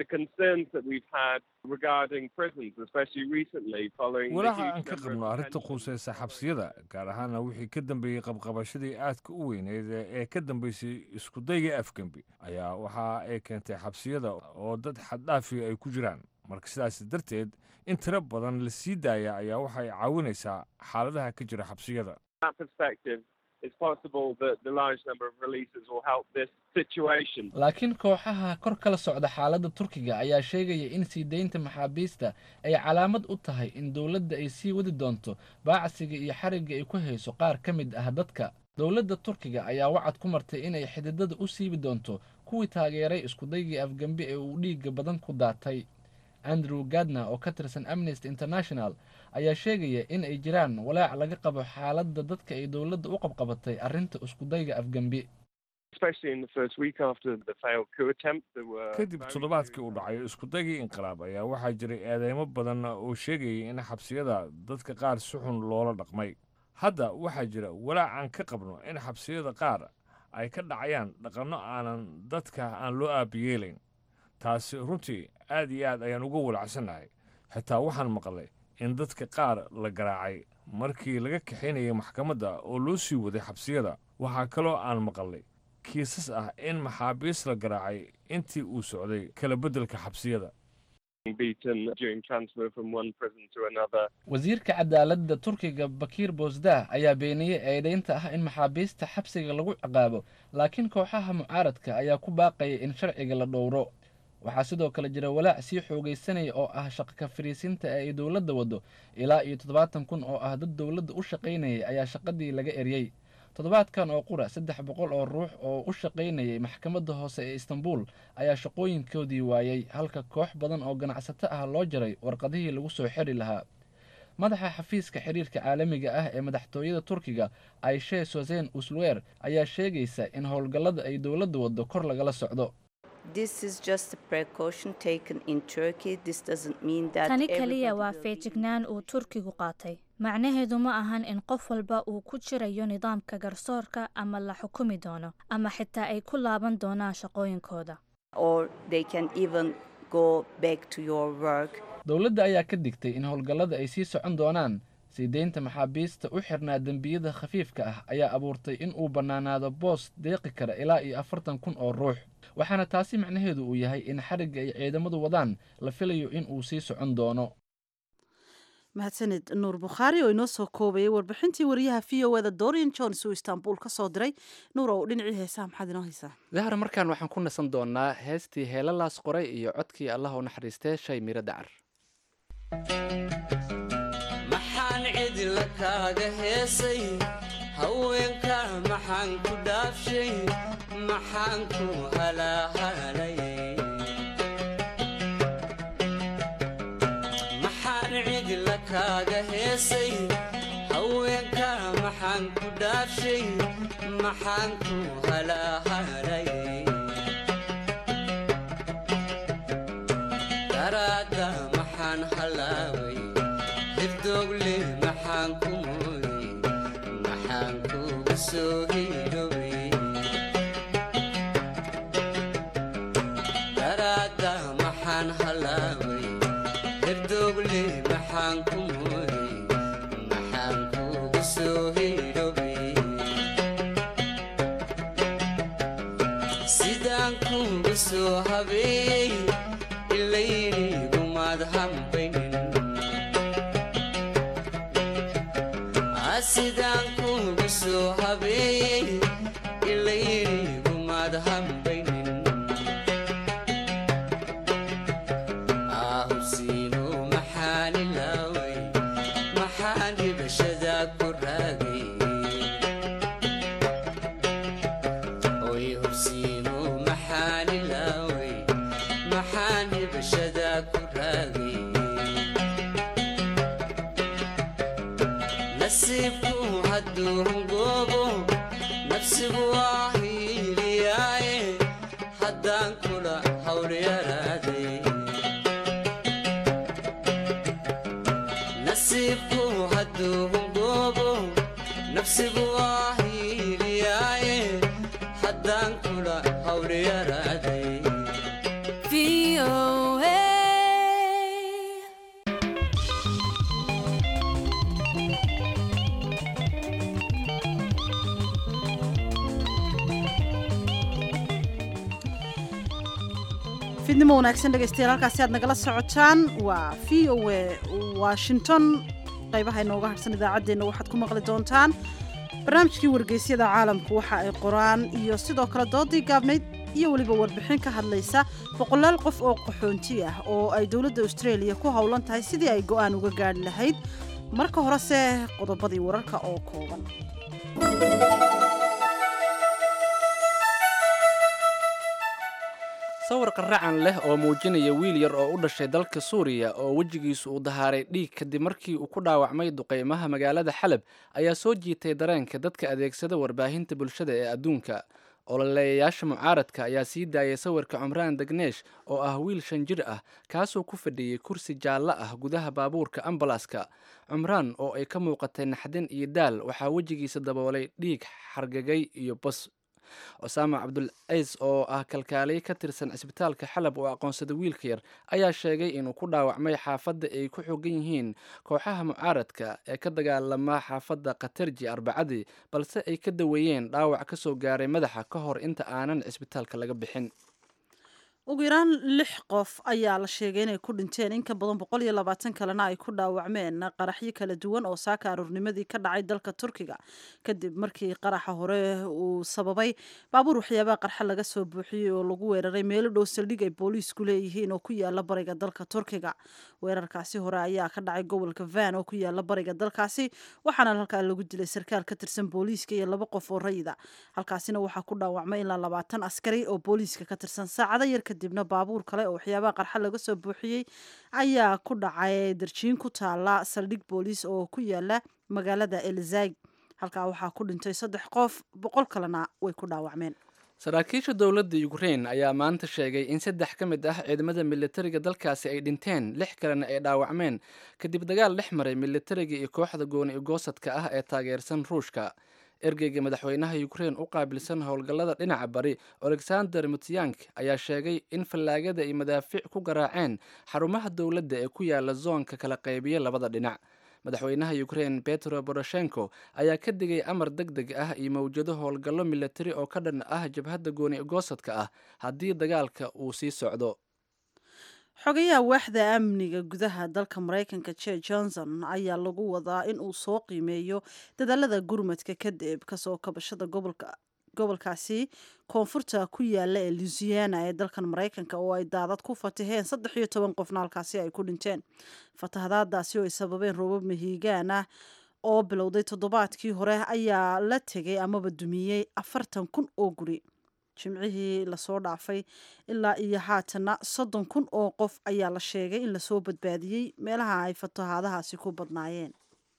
walaaca aan ka qabno arrinta khusaysa xabsiyada gaar ahaana wixii ka dambeeyey qabqabashadii aadka u weyneyd ee ka dambeysay iskudayga afgembi ayaa waxa ay keentay xabsiyada oo dad xaddaafiya ay ku jiraan marka sidaas darteed in tiro badan la sii daaya ayaa waxay caawinaysaa xaaladaha ka jira xabsiyada laakiin kooxaha kor kala socda xaaladda Turkiga ayaa sheegaya in sii deynta maxaabiista ay calaamad u tahay in dawladda ay sii wadi doonto baacsiga iyo xariga ay ku hayso qaar ka mid ah dadka dawladda Turkiga ayaa wacad ku martay in ay xididada u siibi doonto kuwii taageeray isku daygii afgambi ee uu dhiigga badan ku daatay Andrew Gardner oo ka tirsan Amnesty International ayaa sheegaya in ay jiraan walaac laga qabo xaaladda dadka ay dawladda u qabqabatay arrinta isku dayga afgambi kadib toddobaadkii uu dhacay iskudagii inqilaab ayaa waxaa jiray eedeymo badan oo sheegayay in xabsiyada dadka qaar si xun loola dhaqmay hadda waxaa jira walaac aan ka qabno in xabsiyada qaar ay ka dhacayaan dhaqanno aanan dadka aan loo aabiyeelayn taasi runtii aad iyo aad ayaan uga walacsannahay xitaa waxaan maqlay in dadka qaar la garaacay markii laga kaxaynayay maxkamadda oo loo sii waday xabsiyada waxaa kaloo aan maqlay kiisas ah in maxaabiis la garaacay intii uu socday kala beddelka xabsiyada wasiirka cadaaladda turkiga bakiir boosdah ayaa beeniyey eedeynta ah in maxaabiista xabsiga lagu ciqaabo laakiin kooxaha mucaaradka ayaa ku baaqaya in sharciga la dhowro waxaa sidoo kale jira walaac sii xoogaysanaya oo ah shaqo ka fariisinta ee ay dowladda waddo ilaa iyo 70,000 oo ah dad dowladda u shaqaynayay ayaa shaqadii laga eryey toddobaadkan oo qura 300 oo ruux oo u shaqaynayay maxkamadda hoose ee istanbul ayaa shaqooyinkoodii waayay halka koox badan oo ganacsato ah loo jaray warqadihii lagu soo xiri lahaa madaxa xafiiska xiriirka caalamiga ah ee madaxtooyada turkiga ayshe sosen usluer ayaa sheegaysa in howlgallada ay dowladda waddo kor lagala socdo tani kaliya waa feejignaan uu turkigu qaatay macnaheedu ma ahan in qof walba uu ku jirayo nidaamka garsoorka ama la xukumi doono ama xitaa ay ku laaban doonaan shaqooyinkooda dowladda ayaa ka digtay in howlgallada ay sii socon doonaan sii deynta maxaabiista u xirnaa dembiyada khafiifka ah ayaa abuurtay in uu bannaanaado boos deeqi kara ilaa iyo 40,000 oo ruux waxaana taasi macnaheedu uu yahay in xarigga ay ciidamadu wadaan la filayo in uu sii socon doono mahadsanid nuur bukhaari oo inoo soo koobayay warbixintii wariyaha v o eda dorian jones uu istanbul ka soo diray nuur oo dhinacii heesaha maxaad inoo haysaa dahar markaan waxaan ku nasan doonaa heestii heelalaas qoray iyo codkii allah u naxariistee shay miro dacar maxaan cidla kaaga heesay haweenka maxaan ku dhaafshay maxaan ku halaahalay maxaan cidla kaaga heesay haweenka maxaan ku dhaafshay maxaan ku halaahalay daraada maxaan halaaway hirdogle maxaan ku mooyey maxaan kugu soo hidhowey daraada maxaan halaaway hirdogle maxaan ku mooyey maxaan kugu soo hidhowey sidaan kugu soo habeeyey ilayniigumaad hambaynin sidaan kugu soo habeeyey ilayniigumaad hambaynin ahubsiino maxaan ilaaway maxaan hibashada ku raagay oy hubsiino maxaan ilaaway maxaan hibashada ku raagay nasiibku hadduu hungoobo nafsigu waa hiiliyaaye haddaan kula hawl yaraaday nasiibku hadduu hungoobo nafsigu waa hiiliyaaye haddaan kula hawl yaraaday fidnimo wanaagsan dhegaystayaal halkaasi aad nagala socotaan waa v o a washington qaybaha inooga harsan idaacaddeenna waxaad ku maqli doontaan barnaamijkii wargeysyada caalamku waxa ay qoraan iyo sidoo kale doodii gaabnayd iyo weliba warbixin ka hadlaysa boqolaal qof oo qaxoonti ah oo ay dowladda australia ku howlan tahay sidii ay go'aan uga gaadhi lahayd marka horese qodobadii wararka oo kooban sawir qaracan leh oo muujinaya wiil yar oo u dhashay dalka suuriya oo wejigiisu uu dahaaray dhiig kadib markii uu ku dhaawacmay duqeymaha magaalada xalab ayaa soo jiitay dareenka dadka adeegsada warbaahinta bulshada ee adduunka ololeeyayaasha mucaaradka ayaa sii daayay sawirka cumraan degneesh oo ah wiil 5 jir ah kaasoo ku fadhiyey kursi jaallo ah gudaha baabuurka ambalaska cumraan oo ay ka muuqatay naxdin iyo daal waxaa wejigiisa daboolay dhiig xargagay iyo bas cusaama cabdulciis oo ah kalkaaliye ka tirsan cisbitaalka xalab oo aqoonsada wiilka yar ayaa sheegay inuu ku dhaawacmay xaafadda ay ku xogan yihiin kooxaha mucaaradka ee ka dagaalama xaafadda khatarji arbacadii balse ay ka daweeyeen dhaawac ka soo gaaray madaxa ka hor inta aanan cisbitaalka laga bixin ugu yaraan 6 qof ayaa la sheegay inay ku dhinteen in ka badan 120 kalena ay ku dhaawacmeen qaraxyo kala duwan oo saaka aroornimadii ka dhacay dalka Turkiga kadib markii qaraxa hore uu sababay baabuur waxyaabaha qarxa laga soo buuxiyey oo lagu weeraray meel dhow saldhig ay booliisku leeyihiin oo ku yaala bariga dalka Turkiga weerarkaasi hore ayaa ka dhacay gobolka Van oo ku yaala bariga dalkaasi waxaana halkaa lagu dilay sarkaal ka tirsan booliiska iyo 2 qof oo rayida halkaasina waxaa ku dhaawacmay ilaa 20 askari oo booliiska ka tirsan saacado yar kadibna baabuur kale oo waxyaabaha qarxa laga soo buuxiyey ayaa ku dhacay darjiin ku taala saldhig booliis oo ku yaala magaalada Elzig halkaa waxaa ku dhintay 3 qof 100 kalena way ku dhaawacmeen saraakiisha dowladda Ukraine ayaa maanta sheegay in 3 ka mid ah ciidamada militariga dalkaasi ay dhinteen 6 kalena ay dhaawacmeen kadib dagaal dhex maray militariga iyo kooxda gooni goosadka ah ee taageersan Ruushka ergeyga madaxweynaha Ukraine u qaabilsan howlgallada dhinaca bari Alexander Mutyank ayaa sheegay in fallaagada ay madaafiic ku garaaceen xarumaha dowladda ee ku yaala zoonka kala qaybiya labada dhinac madaxweynaha Ukraine Petro Poroshenko ayaa ka digay amar degdeg ah iyo mawjado howlgallo militari oo ka dhan ah jabhadda gooni goosadka ah haddii dagaalka uu sii socdo xogayaha waaxda amniga gudaha dalka Mareykanka Jay Johnson ayaa lagu wadaa in uu soo qiimeeyo dadaalada gurmadka kadib kasoo kabashada gobolkaasi koonfurta ku yaala ee Louisiana ee dalkan Mareykanka oo ay daadad ku fataheen 13 qofna halkaasi ay ku dhinteen fatahadaadaasi oo ay sababeen roobab mahiigaan ah oo bilowday toddobaadkii hore ayaa la tegay amaba dumiyey 40,000 oo guri jimcihii lasoo dhaafay ilaa iyo haatana 30,000 oo qof ayaa la sheegay in lasoo badbaadiyey meelaha ay fatahaadahaasi ku badnaayeen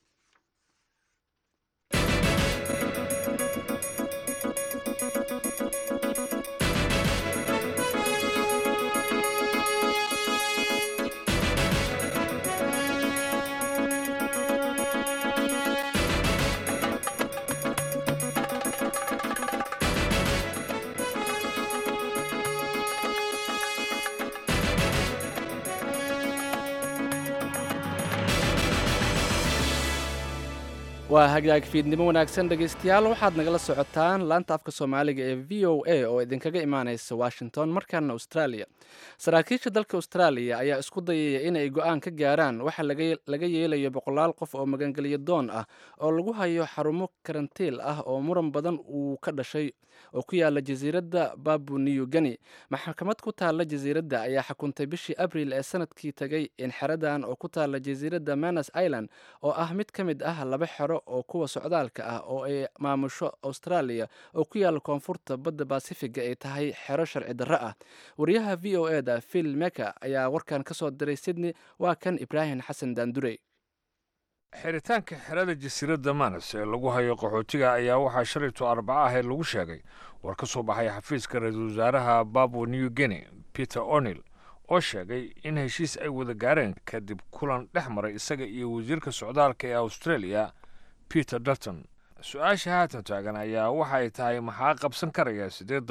waa hagaag fiidnimo wanaagsan dhegaystayaal waxaad nagala socotaan laanta afka soomaaliga ee v o a oo idinkaga imaanaysa washington markaana australia saraakiisha dalka australia ayaa isku dayaya inay go-aan ka gaaraan waxa laga yeelayo 100 qof oo magangeliyo doon ah oo lagu hayo xarumo karantiil ah oo muran badan uu ka dhashay oo ku yaala jasiiradda Papua New Guinea maxkamad ku taala jasiiradda ayaa xukuntay bishii Abriil ee sanadkii tagay in xeradan oo ku taala jasiiradda Manus Island oo ah mid ka mid ah 2 xero oo kuwa socdaalka ah oo ay maamusho Australia oo ku yaala koonfurta badda Pacifiga ay tahay xero sharci darro ah wariyaha VOA-da Phil Meka ayaa warkan ka soo diray Sydney waa kan Ibrahim Xasan Daandurey xiritaanka xerada jasiiradda Manus ee lagu hayo qaxootiga ayaa waxaa shalayto Arbaca ah lagu sheegay war ka soo baxay xafiiska ra'iisul wasaaraha Papua New Guinea Peter O'Neill oo sheegay in heshiis ay wada gaareen kadib kulan dhex maray isaga iyo wasiirka socdaalka ee Australia Peter Dutton su-aasha haatan taagan ayaa waxa ay tahay maxaa qabsan karaya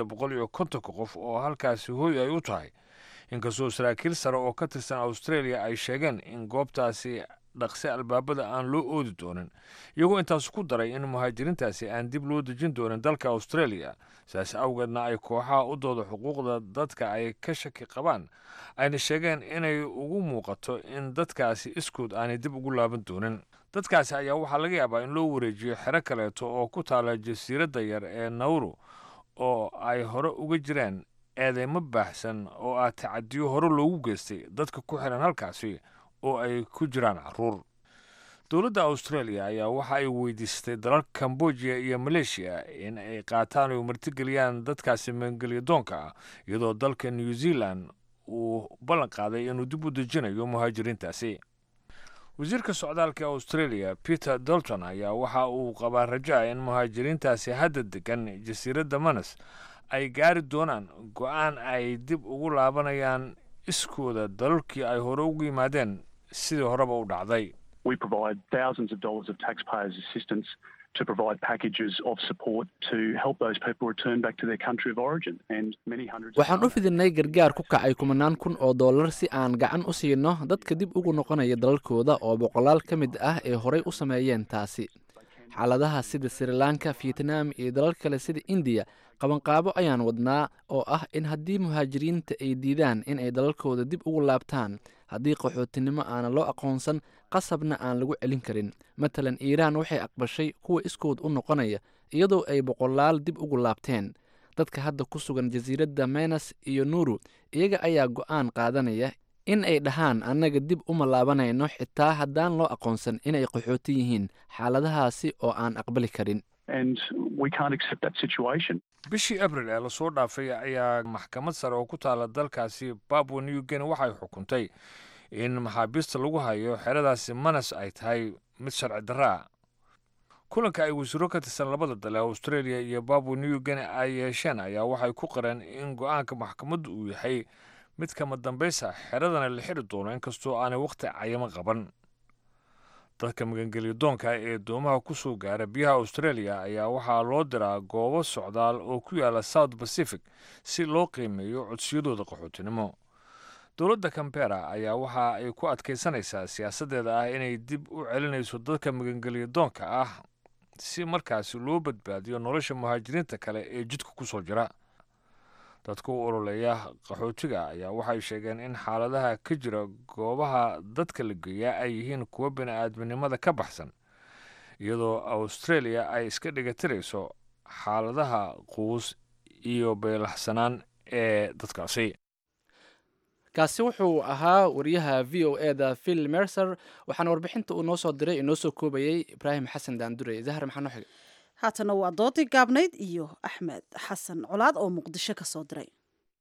850 qof oo halkaasi hooy ay u tahay inkastoo saraakiil sare oo ka tirsan Australia ay sheegeen in goobtaasi dhaqsi albaabada aan loo oodi doonin iyagoo intaas ku daray in muhaajiriintaasi aan dib loo dejin doonin dalka Australia saas awgeedna ay kooxaha u dooda xuquuqda dadka ay ka shaki qabaan ayna sheegeen inay ugu muuqato in dadkaasi iskood aanay dib ugu laaban doonin dadkaasi ayaa waxaa laga yaabaa in loo wareejiyo xero kaleeto oo ku taala jasiiradda yar ee Nauru oo ay hore uga jiraan eedeymo baaxsan oo ah tacadiyo hore loogu geystay dadka ku xiran halkaasi oo ay ku jiraan caruur dowladda Australia ayaa waxa ay weydiistay dalalka Cambodia iyo Malaysia in ay qaataan oo martigeliyaan dadkaasi magangeliyo doonka ah iyadoo dalka New Zealand uu ballan qaaday inuu dib u dejinayo muhaajiriintaasi wasiirka socdaalka Australia Peter Dutton ayaa waxa uu qabaa rajo in muhaajiriintaasi hadda degan jasiiradda Manus ay gaari doonaan go'aan ay dib ugu laabanayaan iskooda dalalkii ay hore ugu yimaadeen sidii horeba u dhacday We provide thousands of dollars of taxpayers' assistance to provide packages of support to help those people return back to their country of origin and many hundreds waxaan u fidinay gargaar ku kacay 10,000 oo dollar si aan gacan u siino dadka dib ugu noqonaya dalalkooda oo boqolaal ka mid ah ee horey u sameeyeen taasi xaaladaha sida Sri Lanka, Vietnam iyo dalal kale sida India qabanqaabo ayaan wadnaa oo ah in haddii muhaajiriinta ay diidaan in ay dalalkooda dib ugu laabtaan haddii qaxootinimo aanan loo aqoonsan qasabna aan lagu celin karin matalan iiraan waxay aqbashay kuwa iskood u noqonaya iyadoo ay boqolaal dib ugu laabteen dadka hadda ku sugan jasiiradda menas iyo nuru iyaga ayaa go'aan qaadanaya in ay dhahaan annaga dib uma laabanayno xitaa haddaan loo aqoonsan inay qaxooti yihiin xaaladahaasi oo aan aqbali karin bishii abril ee lasoo dhaafay ayaa maxkamad sare oo ku taala dalkaasi Papua New Guinea waxay xukuntay in maxaabiista lagu hayo xeradaasi Manas ay tahay mid sharci darro ah kulanka ay wasiiro ka tirsan labada dal ee Australia iyo Papua New Guinea ay yeesheen ayaa waxay ku qareen in go'aanka maxkamaddu uu yahay mid kama dambaysa xeradana la xiri doono inkastoo aanay waqti cayama qaban dadka magangeliyo doonka ee doomaha ku soo gaara biyaha Australia ayaa waxaa loo diraa goobo socdaal oo ku yaala South Pacific si loo qiimeeyo codsiyadooda qaxootinimo dowladda Canberra ayaa waxa ay ku adkaysanaysaa siyaasadeeda ah inay dib u celinayso dadka magangeliyo doonka ah si markaasi loo badbaadiyo nolosha muhaajiriinta kale ee jidka ku soo jira dadka u ololeeya qaxootiga ayaa waxay sheegeen in xaaladaha ka jira goobaha dadka la geeyaa ay yihiin kuwa bini'aadminimada ka baxsan iyadoo Australia ay iska dhigatirayso xaaladaha quus iyo beelaxsanaan ee dadkaasi kaasi wuxuu ahaa wariyaha VOA-da Phil Mercer waxaana warbixinta uu noo soo diray inoo soo koobayay Ibraahim Xasan Daandure Zahar maxaa noo xigay haatana waa doodii gaabnayd iyo Axmed Xasan Colaad oo Muqdisho ka soo diray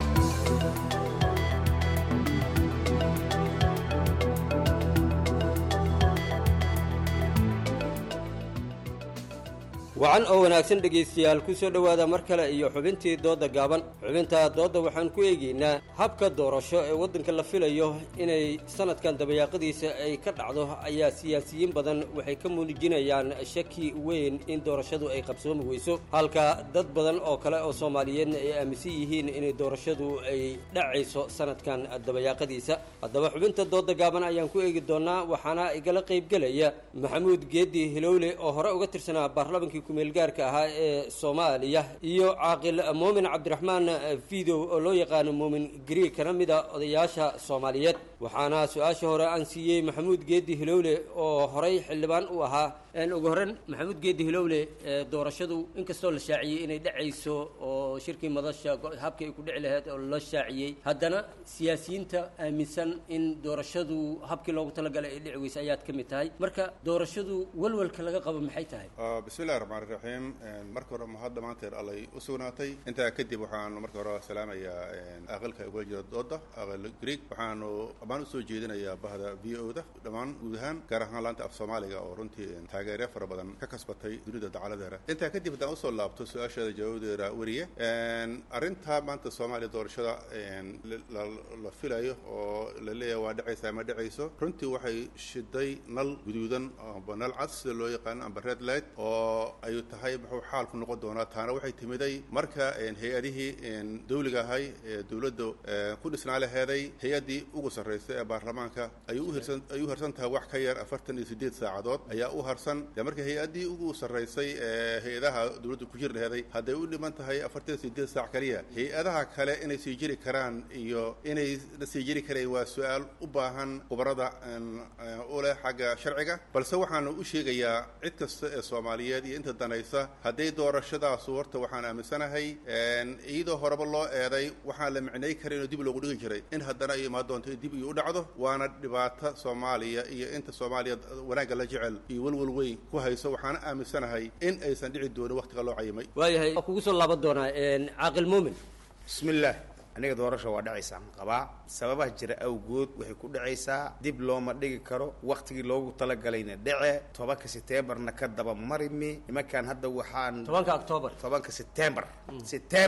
wacan oo wanaagsan dhegaystayaal ku soo dhowaada mar kale iyo xubintii dooda gaaban xubinta dooda waxaan ku eegaynaa habka doorasho ee waddanka la filayo inay sanadkan dabayaaqadiisa ay ka dhacdo ayaa siyaasiyiin badan waxay ka muujinayaan shaki weyn in doorashadu ay qabsoomi weyso halka dad badan oo kale oo Soomaaliyeedna ay aaminsan yihiin in doorashadu ay dhacayso sanadkan dabayaaqadiisa haddaba xubinta dooda gaaban ayaan ku eegi doonaa waxaana igala qaybgalaya Maxamuud Geedi Hilowle oo hore uga tirsanaa baarlamaanka kumeelgaarka ahaa ee Soomaaliya iyo Caaqil Muumin Cabdiraxmaan Fiidow oo loo yaqaan Muumin Greek kana mid ah odayaasha Soomaaliyeed waxaana su'aasha hore aan siiyay Maxamuud Geedi Hilowle oo horey xildhibaan u ahaa ugu horreyn Maxamuud Geedi Hilowle doorashadu inkastoo la shaaciyay inay dhacayso oo shirkii madasha habka ay ku dhici lahayd oo la shaaciyay haddana siyaasiyiinta aaminsan in doorashadu habkii loogu talagalay ay dhici weyso ayaad ka mid tahay marka doorashadu walwalka laga qabo maxay tahay bismillaahir rahmaanir rahiim marka hore mahadda maanta allay u sugnaatay intaa kadib waxaan marka hore salaamayaa aqalka uga jira dooda aqal Greek waxaanu dhammaan u soo jeedinayaa bahda VO-da dhammaan guud ahaan gaar ahaan laanta af Soomaaliga oo runtii taageero fara badan ka kasbatay dunida dacaladeeda intaa kadib haddaan usoo laabto su-aasheeda jawaabadeeda wariye arrinta maanta Soomaaliya doorashada la filayo oo la leeyahay waa dhacaysa ma dhacayso runtii waxay shiday nal guduudan oo nal cad sida loo yaqaan amba red light oo ay tahay muxuu xaalku noqon doonaa taana waxay timiday marka hay-adihii dawliga ahay ee dawladda ku dhisnaa laheeday hay-addii ugu sarreysay ee baarlamaanka ayay u harsan tahay wax ka yar 48 saacadood ayaa u harsan marka hay-addii ugu sarreysay ee hay-adaha dawladda ku jiri laheeday hadday u dhiman tahay 48 saac kaliya hay-adaha kale inay sii jiri karaan iyo inay sii jiri kareen waa su-aal u baahan khubarada u leh xagga sharciga balse waxaanu u sheegayaa cid kasta ee Soomaaliyeed iyo inta danaysa hadday doorashadaas horta waxaan aaminsanahay iyadoo horeba loo eeday waxaan la micnay karin oo dib loogu dhigi jiray in haddana ay imaan doonto dib iyo u dhacdo waana dhibaato Soomaaliya iyo inta Soomaaliya wanaagga la jecel iyo walwal weyn ku hayso waxaan aaminsanahay in aysan dhici doonin waqtiga loo cayimay waayahay kugu soo laaban doonaa Caaqil Muumin bismillaah aniga doorasho waa dhacaysaa qabaa sababaha jira awgood waxay ku dhacaysaa dib looma dhigi karo waqtigii loogu talagalayna dhace 10 September ka daba marimi nimankan hadda waxaan 10 October 10 September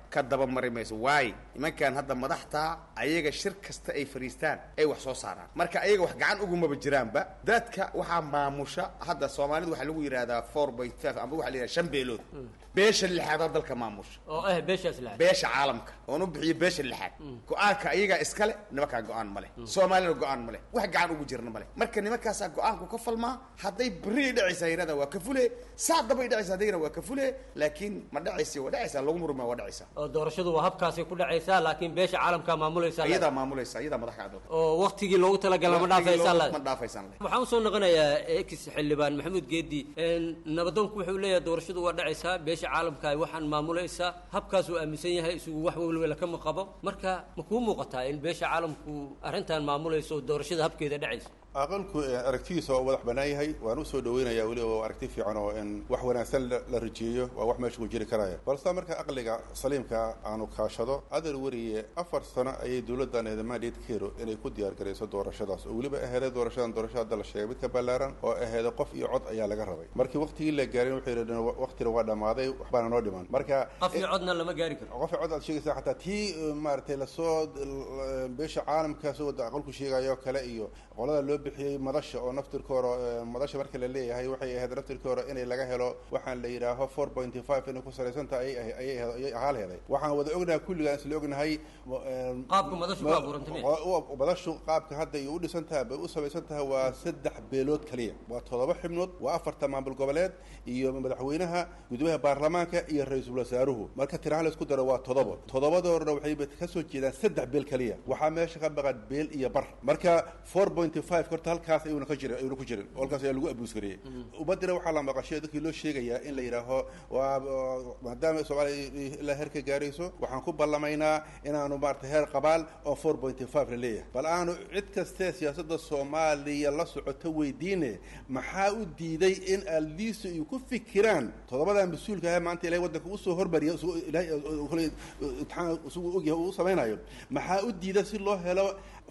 ka daba mari mayso waayo nimankan hadda madaxta ayaga shir kasta ay fariistaan ay wax soo saaraan marka ayaga wax gacan ugumaba jiraanba dadka waxaa maamusha hadda Soomaalidu waxa lagu yiraahdaa 4.5 ama waxa la yiraahdaa 5 beelood beesha lixaad dalka maamusha oo beesha lixaad beesha caalamka oo u bixiyo beesha lixaad go'aanka ayaga iskale nimanka go'aan male Soomaalidu go'aan male wax gacan ugu jirna male marka nimankaas go'aanku ka falmaa haday bari dhicisaynada waa ka fule saadaba dhicisaadayna waa ka fule laakiin ma dhacaysa lagu murmaa waa dhacaysa oo doorashadu waa habkaasi ku dhacaysa laakiin beesha caalamka maamulaysa ayada madaxda dalka oo waqtigii loogu talagalay ma dhaafaysan waxaan soo noqonayaa ex xildhibaan Maxamuud Geedi nabadoonku wuxuu leeyahay doorashadu waa dhacaysa beesha caalamka ay waxaan maamulaysa habkaas uu aaminsan yahay isugu wax walwala kama qabo marka ma ku muuqataa in beesha caalamku arrintan maamulayso doorashada habkeeda dhacaysa aqalku aragtiisa oo wadax banaan yahay waan u soo dhaweynayaa wali oo aragti fiican oo in wax wanaagsan la rajeeyo waa wax meesha ku jiri karaya balse marka aqliga saliimka aanu kaashado adar wariye 4 sano ayay dawladdan mandate keero inay ku diyaar gareyso doorashadaas oo waliba aheeday doorashada la sheegay mid ka balaaran oo aheeday qof iyo cod ayaa laga rabay markii waqtigii la gaarin wuxuu yiraahdaa waqtiga waa dhamaaday waxbana noo dhiman marka qof iyo codna lama gaari karo qof cod aad sheegaysaa xataa tii maartay la soo beesha caalamka soo aqalku sheegayo kale iyo qolada loo bixiyay madasha oo naftirkooda madasha marka la leeyahay waxay ahayd naftirkooda inay laga helo waxaan la yiraahdo 4.5 inay ku saleysan tahay ay haleeday waxaan wada ognahay kulliga isla ognahay qaabka madashu ka burantay madashu qaabka hadda ay u dhisan tahay u sabaysan tahay waa 3 beelood kaliya waa 7 xubnood waa 4 maamul goboleed iyo madaxweynaha gudoomiyaha baarlamaanka iyo ra'iisul wasaaruhu marka tiraan la isku daro waa 7 todobadoorna waxay ka soo jeedaan 3 beel kaliya waxa meesha ka baqad beel iyo bar marka 4.5 korta halkaas ayuu ku jirin halkaas ayaa lagu abuus kariyay ubadina waxa la maqashay dadkii loo sheegaya in la yiraahdo waa maadaama Soomaaliya la heerka gaarayso waxaan ku ballamaynaa inaanu maartay heer qabaal oo 4.5 la leeyahay bal aanu cid kasta siyaasadda Soomaaliya la socoto weydiine maxaa u diiday in alliisu ay ku fikiraan todobada mas'uulka ah maanta ilaahay wadanka u soo hormariyo ilaahay uu ogyahay uu sameeyo maxaa u diiday si loo helo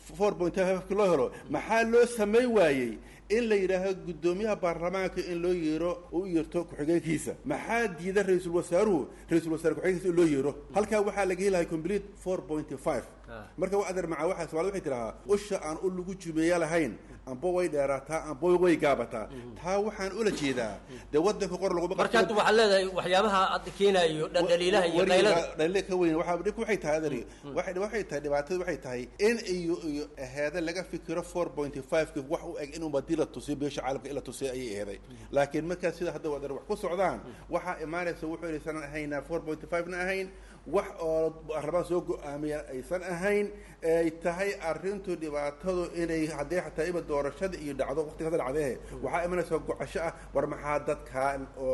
4.5 loo helo maxaa loo sameey waayay in la yiraahdo gudoomiyaha baarlamaanka in loo yeero oo yeerto ku xigeenkiisa maxaa diiday ra'iisul wasaaruhu ku xigeenkiisa loo yeero halka waxa laga helay complete 4.5 marka waa adar maca waxa Soomaalidu waxay tiraahdaa usha aan u lagu jumeeyo lahayn amba way dheerataa amba way gaabataa taa waxaan ula jeedaa de wadanka qor lagu marka waxa leedahay waxyaabaha ad keenayo dhaliilaha iyo dhaliilada ka weyn waxa dhib waxay tahay adari waxay tahay dhibaatada waxay tahay in iyo ahaada laga fikiro 4.5 wax u eg inuu badila tusiyo beesha caalamka ila tusiyo ay ahaday laakiin marka sida hadda wadar wax ku socdaan waxa imaanaysa wuxuu aysan ahayn 4.5 na ahayn wax oo arrin soo go'aamiya aysan ahayn ay tahay arrintu dhibaatadu inay hadee xataa iba doorashada iyo dhacdo waqtiga dhacday waxa imanaysa gocasho ah war maxaa dadka oo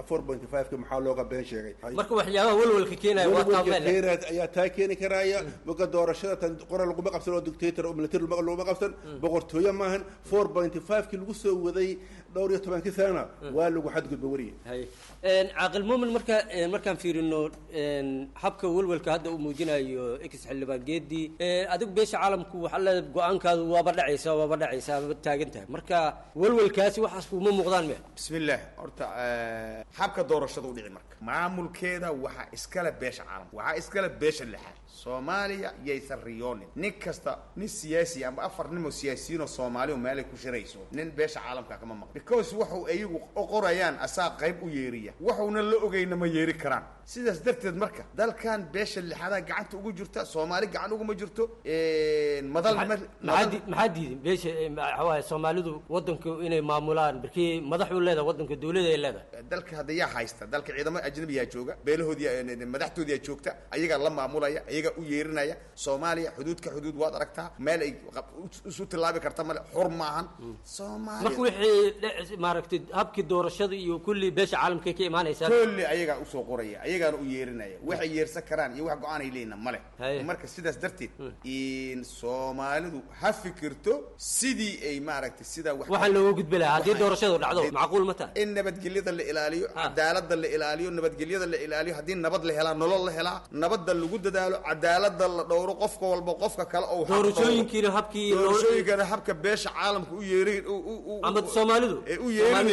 4.5 maxaa looga been sheegay marka waxyaabaha walwalka keenaya waa taabeen ayaa taa keeni karaya marka doorashada tan qoran lagu qabsan oo dictator oo military lagu qabsan boqortooyo maahan 4.5 ki lagu soo waday dhowr iyo 10 sano waa lagu xadgudba wariye caaqil muumin markaan fiirino habka walwalka hadda uu muujinayo ex xildhibaan Geedi adigu beesha caalamku waxa la go'aankaadu waaba dhacaysa taagan tahay marka walwalkaasi waxaas kuma muuqdaan ma bismillaah horta habka doorashadu u dhici marka maamulkeeda waxa iskala beesha caalamka waxa iskala beesha lixaad Soomaaliya yaysan riyoonin nin kasta nin siyaasi ama afar nin oo siyaasiyiin oo Soomaaliya meel ay ku shirayso nin beesha caalamka kama maqan because waxa ayagu qorayaan asaa qayb u yeeriya waxuna la ogeyna ma yeeri karaan sidaas darteed marka dalkan beesha lixaad gacanta ugu jirta Soomaali gacan ugu ma jirto madal maxaa diiday beesha waxa Soomaalidu wadanka inay maamulaan barkii madaxu leedahay wadanka dawladda ay leedahay dalka hadaya haysta dalka ciidamo ajnabi ah jooga beelahoodii madaxdoodii jooga ayaga la maamulaya ayaga u yeerinaya Soomaaliya xuduud waad aragtaa meel ay isu tilaabi karta male xor maahan Soomaaliya markuu wixii maaragtay habkii doorashada iyo kulli beesha caalamka ka imaanaysa kulli ayaga u soo qoraya ayaga u yeerinaya waxay yeersan karaan iyo wax go'aan ay leeyna male marka sidaas darteed in Soomaalidu ha fikirto sidii ay maaragtay sida waxaan looga gudbi lahaa haddii doorashadu dhacdo macquul ma tahay in nabadgelyada la ilaaliyo cadaaladda la ilaaliyo nabadgelyada la ilaaliyo haddii nabad la helaa nolol la helaa nabadda lagu dadaalo cadaaladda la dhowro qofka walba qofka kale oo doorashooyinkiina habka beesha caalamka u yeeray ama Soomaalidu u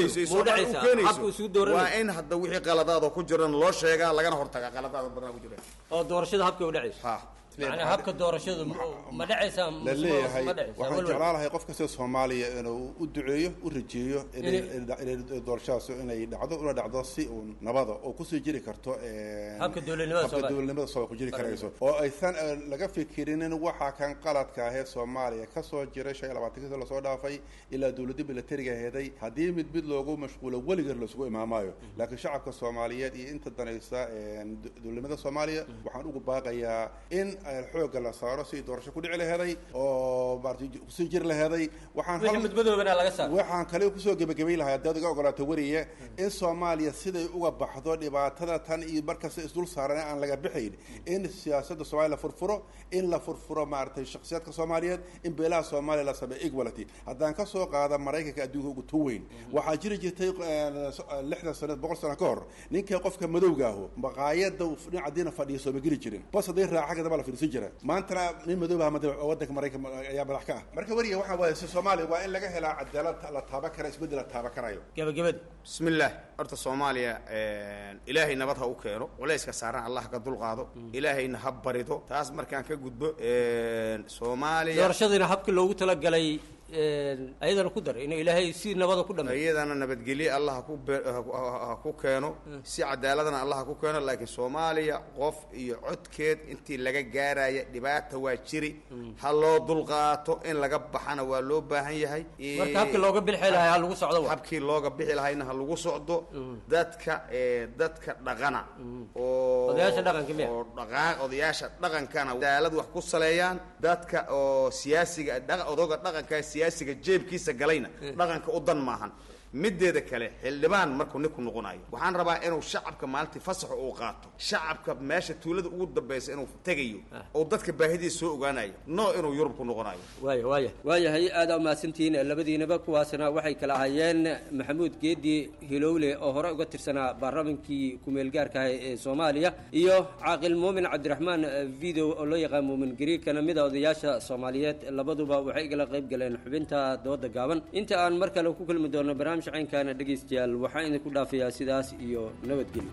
yeerinayso waa in hadda wixii qaladaad ku jiraan loo sheegaa lagana hortagaa qaladaad badan ku jiraan oo doorashada habka u dhacayso يعني habka doorashadu ma dhacaysa la leeyahay waxaan jeclaanahay qof kasta Soomaaliya inuu u duceeyo u rajeeyo inay doorashadaas inay dhacdo una dhacdo si uu nabada oo ku soo jiri karto habka dawladnimada soo ku jiri karayso oo aysan laga fikirin in waxa kan qaladka ah ee Soomaaliya ka soo jiray 25 la soo dhaafay ilaa dawladda militariga heeday hadii mid loogu mashquulo waligeed la isugu imaamayo laakiin shacabka Soomaaliyeed iyo inta danaysa dawladnimada Soomaaliya waxaan ugu baaqayaa in xoog la saaro si doorasho ku dhici lahayd oo baartii ku soo jir lahayd waxaan kale ku soo gabagabay lahaa dad uga ogolaato wariye in Soomaaliya siday uga baxdo dhibaatada tan iyo markaas isdul saaran aan laga bixin in siyaasadda Soomaaliya furfuro in la furfuro maartay shakhsiyaadka Soomaaliyeed in beelaha Soomaaliya la sameeyo equality haddaan ka soo qaada Mareykanka adduunka ugu tuweyn waxa jirtay 60 sano 100 sano ka hor ninka qofka madowga ah maqaayada dhinaca fadhiyo soo magili jirin bas haday raaxada bala fiirsan jira maanta nin madowga madowga wadanka Mareykanka ayaa madax ka ah marka wariye waxa waa Soomaaliya waa in laga helaa cadaalad la taaba kara isbedel la taaba karayo gabagabada bismillaah horta Soomaaliya ilaahay nabad ha u keeno walayska saaran Allah ka dul qaado ilaahayna ha barido taas markaan ka gudbo Soomaaliya doorashadina habka loogu tala galay ayadana ku dar in ilaahay si nabad ku dhameeyo ayadana nabadgelyo Allah ku keeno si cadaaladana Allah ku keeno laakiin Soomaaliya qof iyo codkeed intii laga gaaraya dhibaato waa jiri ha loo dul qaato in laga baxana waa loo baahan yahay marka habka looga bixi lahaa lagu socdo habkii looga bixi lahaayna ha lagu socdo dadka dhaqana oo odayaasha dhaqankana cadaalad wax ku saleeyaan dadka oo siyaasiga dhaqanka siyaasiga jeebkiisa galayna dhaqanka u dan maahan mideeda kale xildhibaan markuu ninku noqonayo waxaan rabaa inuu shacabka maalintii fasax uu qaato shacabka meesha tuulada ugu dambaysa inuu tagayo oo dadka baahidiisa soo ogaanayo inuu Yurub ku noqonayo waayahay aad u maasantiin labadiinaba kuwaasna waxay kala hayeen Maxamuud Geedi Hilowle oo hore uga tirsanaa baarlamankii kumeel gaarka ah ee Soomaaliya iyo Caaqil Muumin Cabdiraxmaan video oo loo yaqaan Muumin Gariir kana mid ah odayaasha Soomaaliyeed labaduba waxay igala qayb galeen xubinta dooda gaaban inta aan mar kale ku kulmi doono shaqaynkaana dhageystayaal waxaan idinku dhaafayaa sidaas iyo nabadgelyo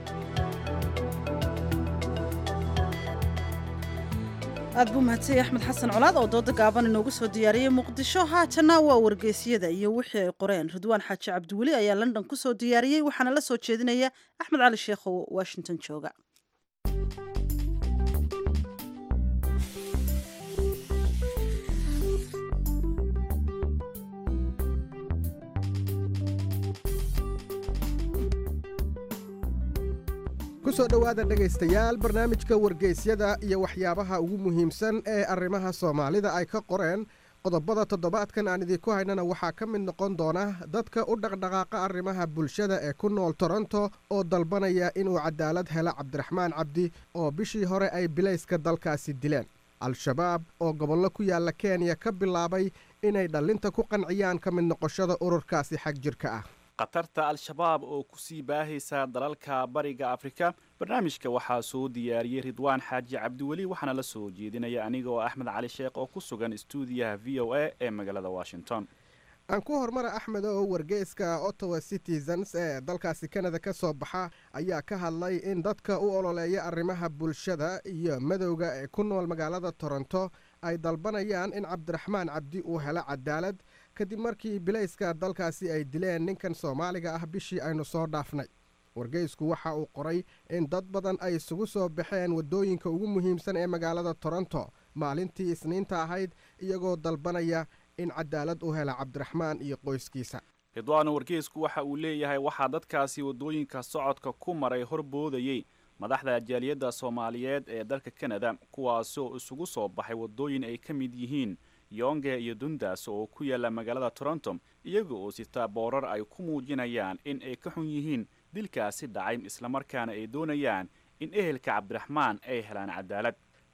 aad buu mahadsan Axmed Xasan Colaad oo dooda gaaban inoogu soo diyaariyay Muqdisho haatana waa wargeysyada iyo wixii ay qoreen Ridwaan Xaaji Cabdiweli ayaa London ku soo diyaariyay waxaana la soo jeedinaya Axmed Cali Sheekh oo Washington jooga kusoo dhowaada dhegaystayaal barnaamijka wargeysyada iyo waxyaabaha ugu muhiimsan ee arrimaha Soomaalida ay ka qoreen qodobada toddobaadkan aan idinku haynana waxaa ka mid noqon doona dadka u dhaqdhaqaaqa arrimaha bulshada ee ku nool Toronto oo dalbanaya inuu cadaalad helo Cabdiraxmaan Cabdi oo bishii hore ay bilayska dalkaasi dileen al-shabaab oo gobollo ku yaala Kenya ka bilaabay inay dhalinta ku qanciyaan ka mid noqoshada ururkaasi xag jirka ah qatarta al-shabaab oo ku sii baahaysa dalalka bariga Afrika barnaamijka waxaa soo diyaariyay Ridwaan Xaaji Cabdiweli waxaana la soo jeedinaya aniga oo Axmed Cali Sheekh oo ku sugan stuudiyaha VOA ee magaalada Washington aan ku hormara Axmed oo wargeyska Ottawa Citizens ee dalkaasi Canada ka soo baxa ayaa ka hadlay in dadka u ololeeya arrimaha bulshada iyo madowga ee ku nool magaalada Toronto ay dalbanayaan in Cabdiraxmaan Cabdi uu helo cadaalad kadib markii bilayska dalkaasi ay dileen ninkan Soomaaliga ah bishii aynu soo dhaafnay wargeysku waxa uu qoray in dad badan ay isugu soo baxeen wadooyinka ugu muhiimsan ee magaalada Toronto maalintii Isniinta ahayd iyagoo dalbanaya in cadaalad u helo Cabdiraxmaan iyo qoyskiisa Ridwaan wargeysku waxa uu leeyahay waxa dadkaasi wadooyinka socodka ku maray horboodayay madaxda jaaliyadda Soomaaliyeed ee dalka Canada kuwaasoo isugu soo baxay wadooyin ay ka mid yihiin Yonge iyo Dundas oo ku yaala magaalada Toronto iyaga oo sita boorar ay ku muujinayaan in ay ka xun yihiin dilkaasi dhacay isla markaana ay doonayaan in ehelka Cabdiraxmaan ay helaan cadaalad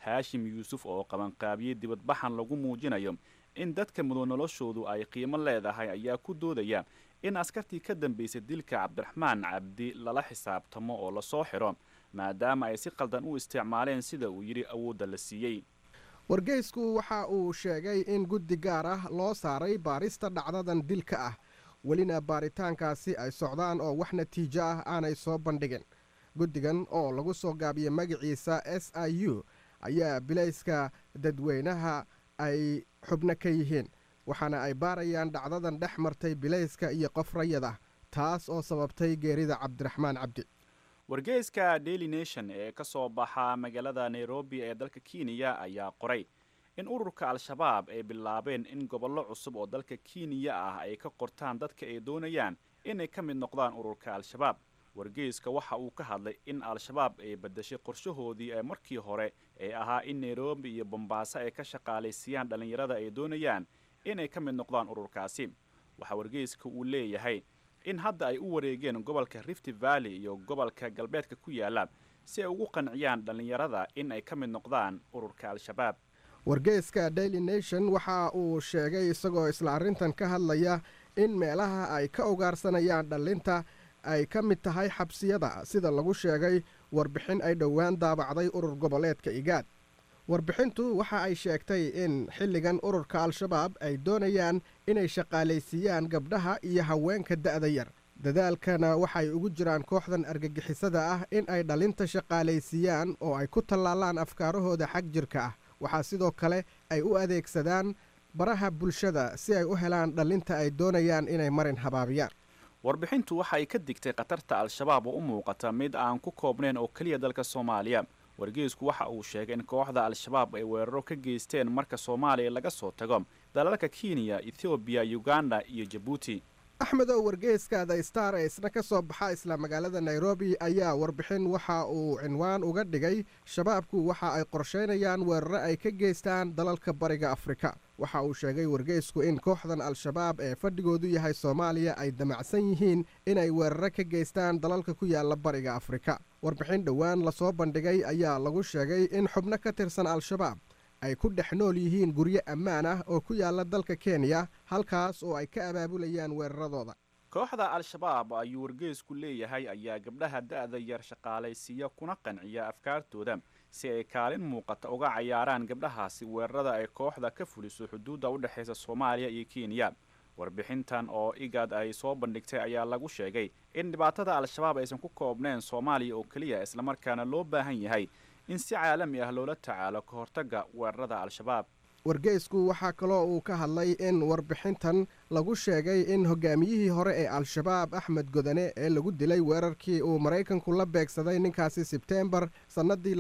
haashim yuusuf oo qabanqaabiyey dibadbaxan lagu muujinayo in dadka mudan noloshoodu ay qiimo leedahay ayaa ku doodaya in askartii ka dambaysay dilka cabdiraxmaan cabdi lala xisaabtamo oo lasoo xiro maadaama ay si qaldan u isticmaaleen sida uu yidhi awoodda la siiyey. wargeysku waxa uu sheegay in guddi gaar ah loo saaray baarista dhacdadan dilka ah, welina baaritaankaasi ay socdaan oo wax natiijo ah aanay soo bandhigin. guddigan oo lagu soo gaabiyey magaciisa SIU ayaa bilayska dadweynaha ay xubno ka yihiin, waxaana ay baarayaan dhacdadan dhex martay bilayska iyo qof rayad ah, taas oo sababtay geerida cabdiraxmaan cabdi. wargeyska Daily Nation ee ka soo baxa magaalada Nairobi ee dalka Kenya ayaa qoray in ururka Al-Shabaab ay bilaabeen in gobollo cusub oo dalka Kenya ah ay ka qortaan dadka ay doonayaan inay ka mid noqdaan ururka Al-Shabaab. wargeyska waxa uu ka hadlay in Al-Shabaab ay bedeshay qorshahoodii ee markii hore ee ahaa in Nairobi iyo Mombasa ay ka shaqaalaysiiyaan dhalinyarada ay doonayaan inay ka mid noqdaan ururkaasi. waxa wargeyska uu leeyahay in hadda ay u wareegeen gobolka Rift Valley iyo gobolka galbeedka ku yaala si ay ugu qanciyaan dhalinyarada in ay ka mid noqdaan ururka Al-Shabaab. wargeyska Daily Nation waxa uu sheegay isagoo isla arrintan ka hadlaya in meelaha ay ka ugaarsanayaan dhalinta ay ka mid tahay xabsiyada, sida lagu sheegay warbixin ay dhowaan daabacday urur goboleedka IGAD. warbixintu waxa ay sheegtay in xilligan ururka Al-Shabaab ay doonayaan inay shaqaalaysiiyaan gabdhaha iyo haweenka da'da yar. dadaalkana waxay ugu jiraan kooxdan argagixisada ah in ay dhalinta shaqaalaysiiyaan oo ay ku tallaalaan afkaarahooda xag jirka ah. waxaa sidoo kale ay u adeegsadaan baraha bulshada si ay u helaan dhalinta ay doonayaan inay marin habaabiyaan. warbixintu waxa ay ka digtay khatarta Al-Shabaab oo u muuqata mid aan ku koobnayn oo kaliya dalka Soomaaliya. wargeysku waxa uu sheegay in kooxda Al-Shabaab ay weeraro ka geysteen marka Soomaaliya laga soo tago dalalka Kenya, Ethiopia, Uganda iyo Djibouti. axmedow wargeyska The Star ee isna ka soo baxa isla magaalada Nairobi ayaa warbixin waxa uu cinwaan uga dhigay shabaabku waxa ay qorsheynayaan weeraro ay ka geystaan dalalka bariga Afrika. waxa uu sheegay wargeysku in kooxdan Al-Shabaab ee fadhigoodu yahay Soomaaliya ay damacsan yihiin inay weeraro ka geystaan dalalka ku yaala bariga Afrika. warbixin dhowaan lasoo bandhigay ayaa lagu sheegay in xubno ka tirsan Al-Shabaab ay ku dhex nool yihiin guryo ammaan ah oo ku yaala dalka Kenya, halkaas oo ay ka abaabulayaan weeraradooda. kooxda Al-Shabaab ayuu wargeysku leeyahay ayaa gabdhaha da'da yar shaqaalaysiiya kuna qanciya afkaartooda si ay kaalin muuqata uga cayaaraan gabdhahaasi weerarada ay kooxda ka fuliso xuduudda u dhaxaysa Soomaaliya iyo Kenya. warbixintan oo IGAD ay soo bandhigtay ayaa lagu sheegay in dhibaatada Al-Shabaab aysan ku koobnayn Soomaaliya oo kaliya, isla markaana loo baahan yahay in si caalami ah loola tacaalo ka hortagga weerarada Al-Shabaab. wargeysku waxaa kaloo uu ka hadlay in warbixintan lagu sheegay in hogaamiyihii hore ee Al-Shabaab Axmed Godane ee lagu dilay weerarkii uu Maraykanku la beegsaday ninkaasi Sebteembar sannadii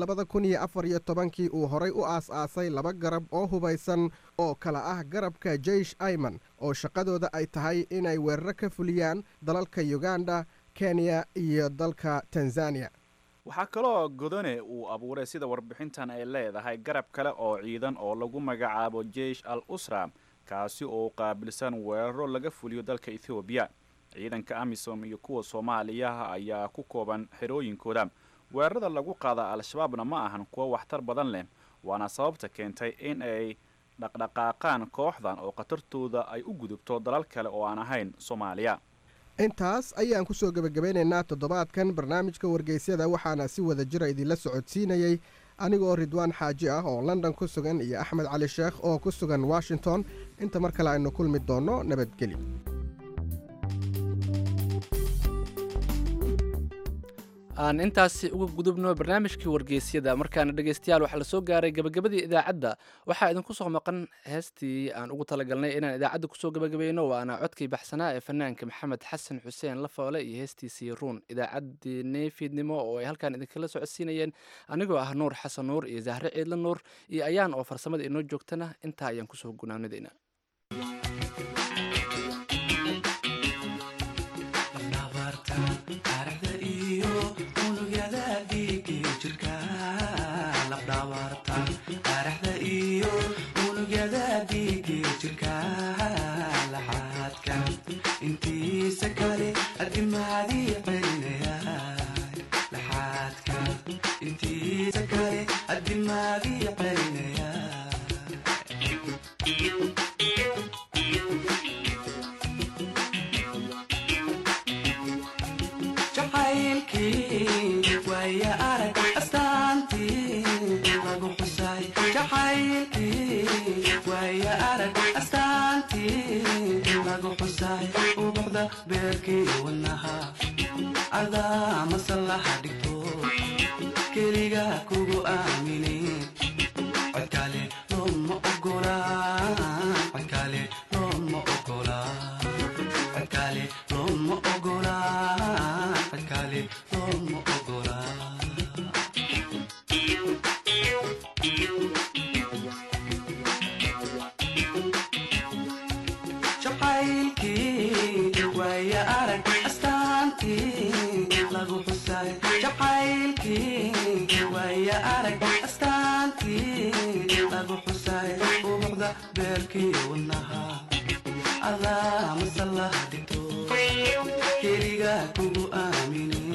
2014 uu horay u aas-aasay laba garab oo hubaysan oo kala ah garabka Jaysh Ayman oo shaqadooda ay tahay inay weeraro ka fuliyaan dalalka Uganda, Kenya iyo dalka Tanzania. waxaa kaloo Godane uu abuuray sida warbixintan ay leedahay garab kale oo ciidan oo lagu magacaabo Jaysh al-Usra, kaasi oo qaabilsan weeraro laga fuliyo dalka Ethiopia. ciidanka AMISOM iyo kuwa Soomaaliya ayaa ku kooban xerooyinkooda. weerarada lagu qaada Al-Shabaabna ma ahan kuwa waxtar badan leh, waana sababta keentay in ay dhaqdhaqaaqaan kooxdan oo khatartooda ay u gudubto dalal kale oo aan ahayn Soomaaliya. intaas ayaan ku soo gebagabeynaynaa toddobaadkan barnaamijka wargeysyada, waxaana si wada jira idinla socodsiinayey anigoo Ridwaan Xaaji ah oo London ku sugan iyo Axmed Cali Sheekh oo ku sugan Washington. inta mar kale aynu kulmi doonno nabadgelyo. aan intaasi uga gudubno barnaamijkii wargeysyada. markaana dhegeystayaal waxaa la soo gaaray gabagabadii idaacadda. waxaa idinku soo maqan heestii aan ugu talagalnay inaan idaacadda kusoo gabagabayno, waana codkii baxsanaa ee fanaanka maxamed xasan xuseen Lafoole iyo heestiisii Ruun. idaacaddii fiidnimo oo ay halkaan idinkala socodsiinayeen anigoo ah Nuur Xasan Nuur iyo Zahre Ciidla Nuur iyo ayaan oo farsamada inoo joogtana. intaa ayaan kusoo gunaanadayna. intiisa kale adimaadii celinaya laxaadka intiisa kale adimaadii xusay ubuxda beerkii wadnaha adaa masallaha dhigto keliga kugu aamine codkale looma ogola codkale looma ogola codkale looma ogola codkale looma ogola jacaylkii waaya arag astaantii lagu xusay jacaylkii waaya arag astaantii lagu xusay ubuxda beerkii wadnaha adaa masallaha dhigto keliga kugu aamine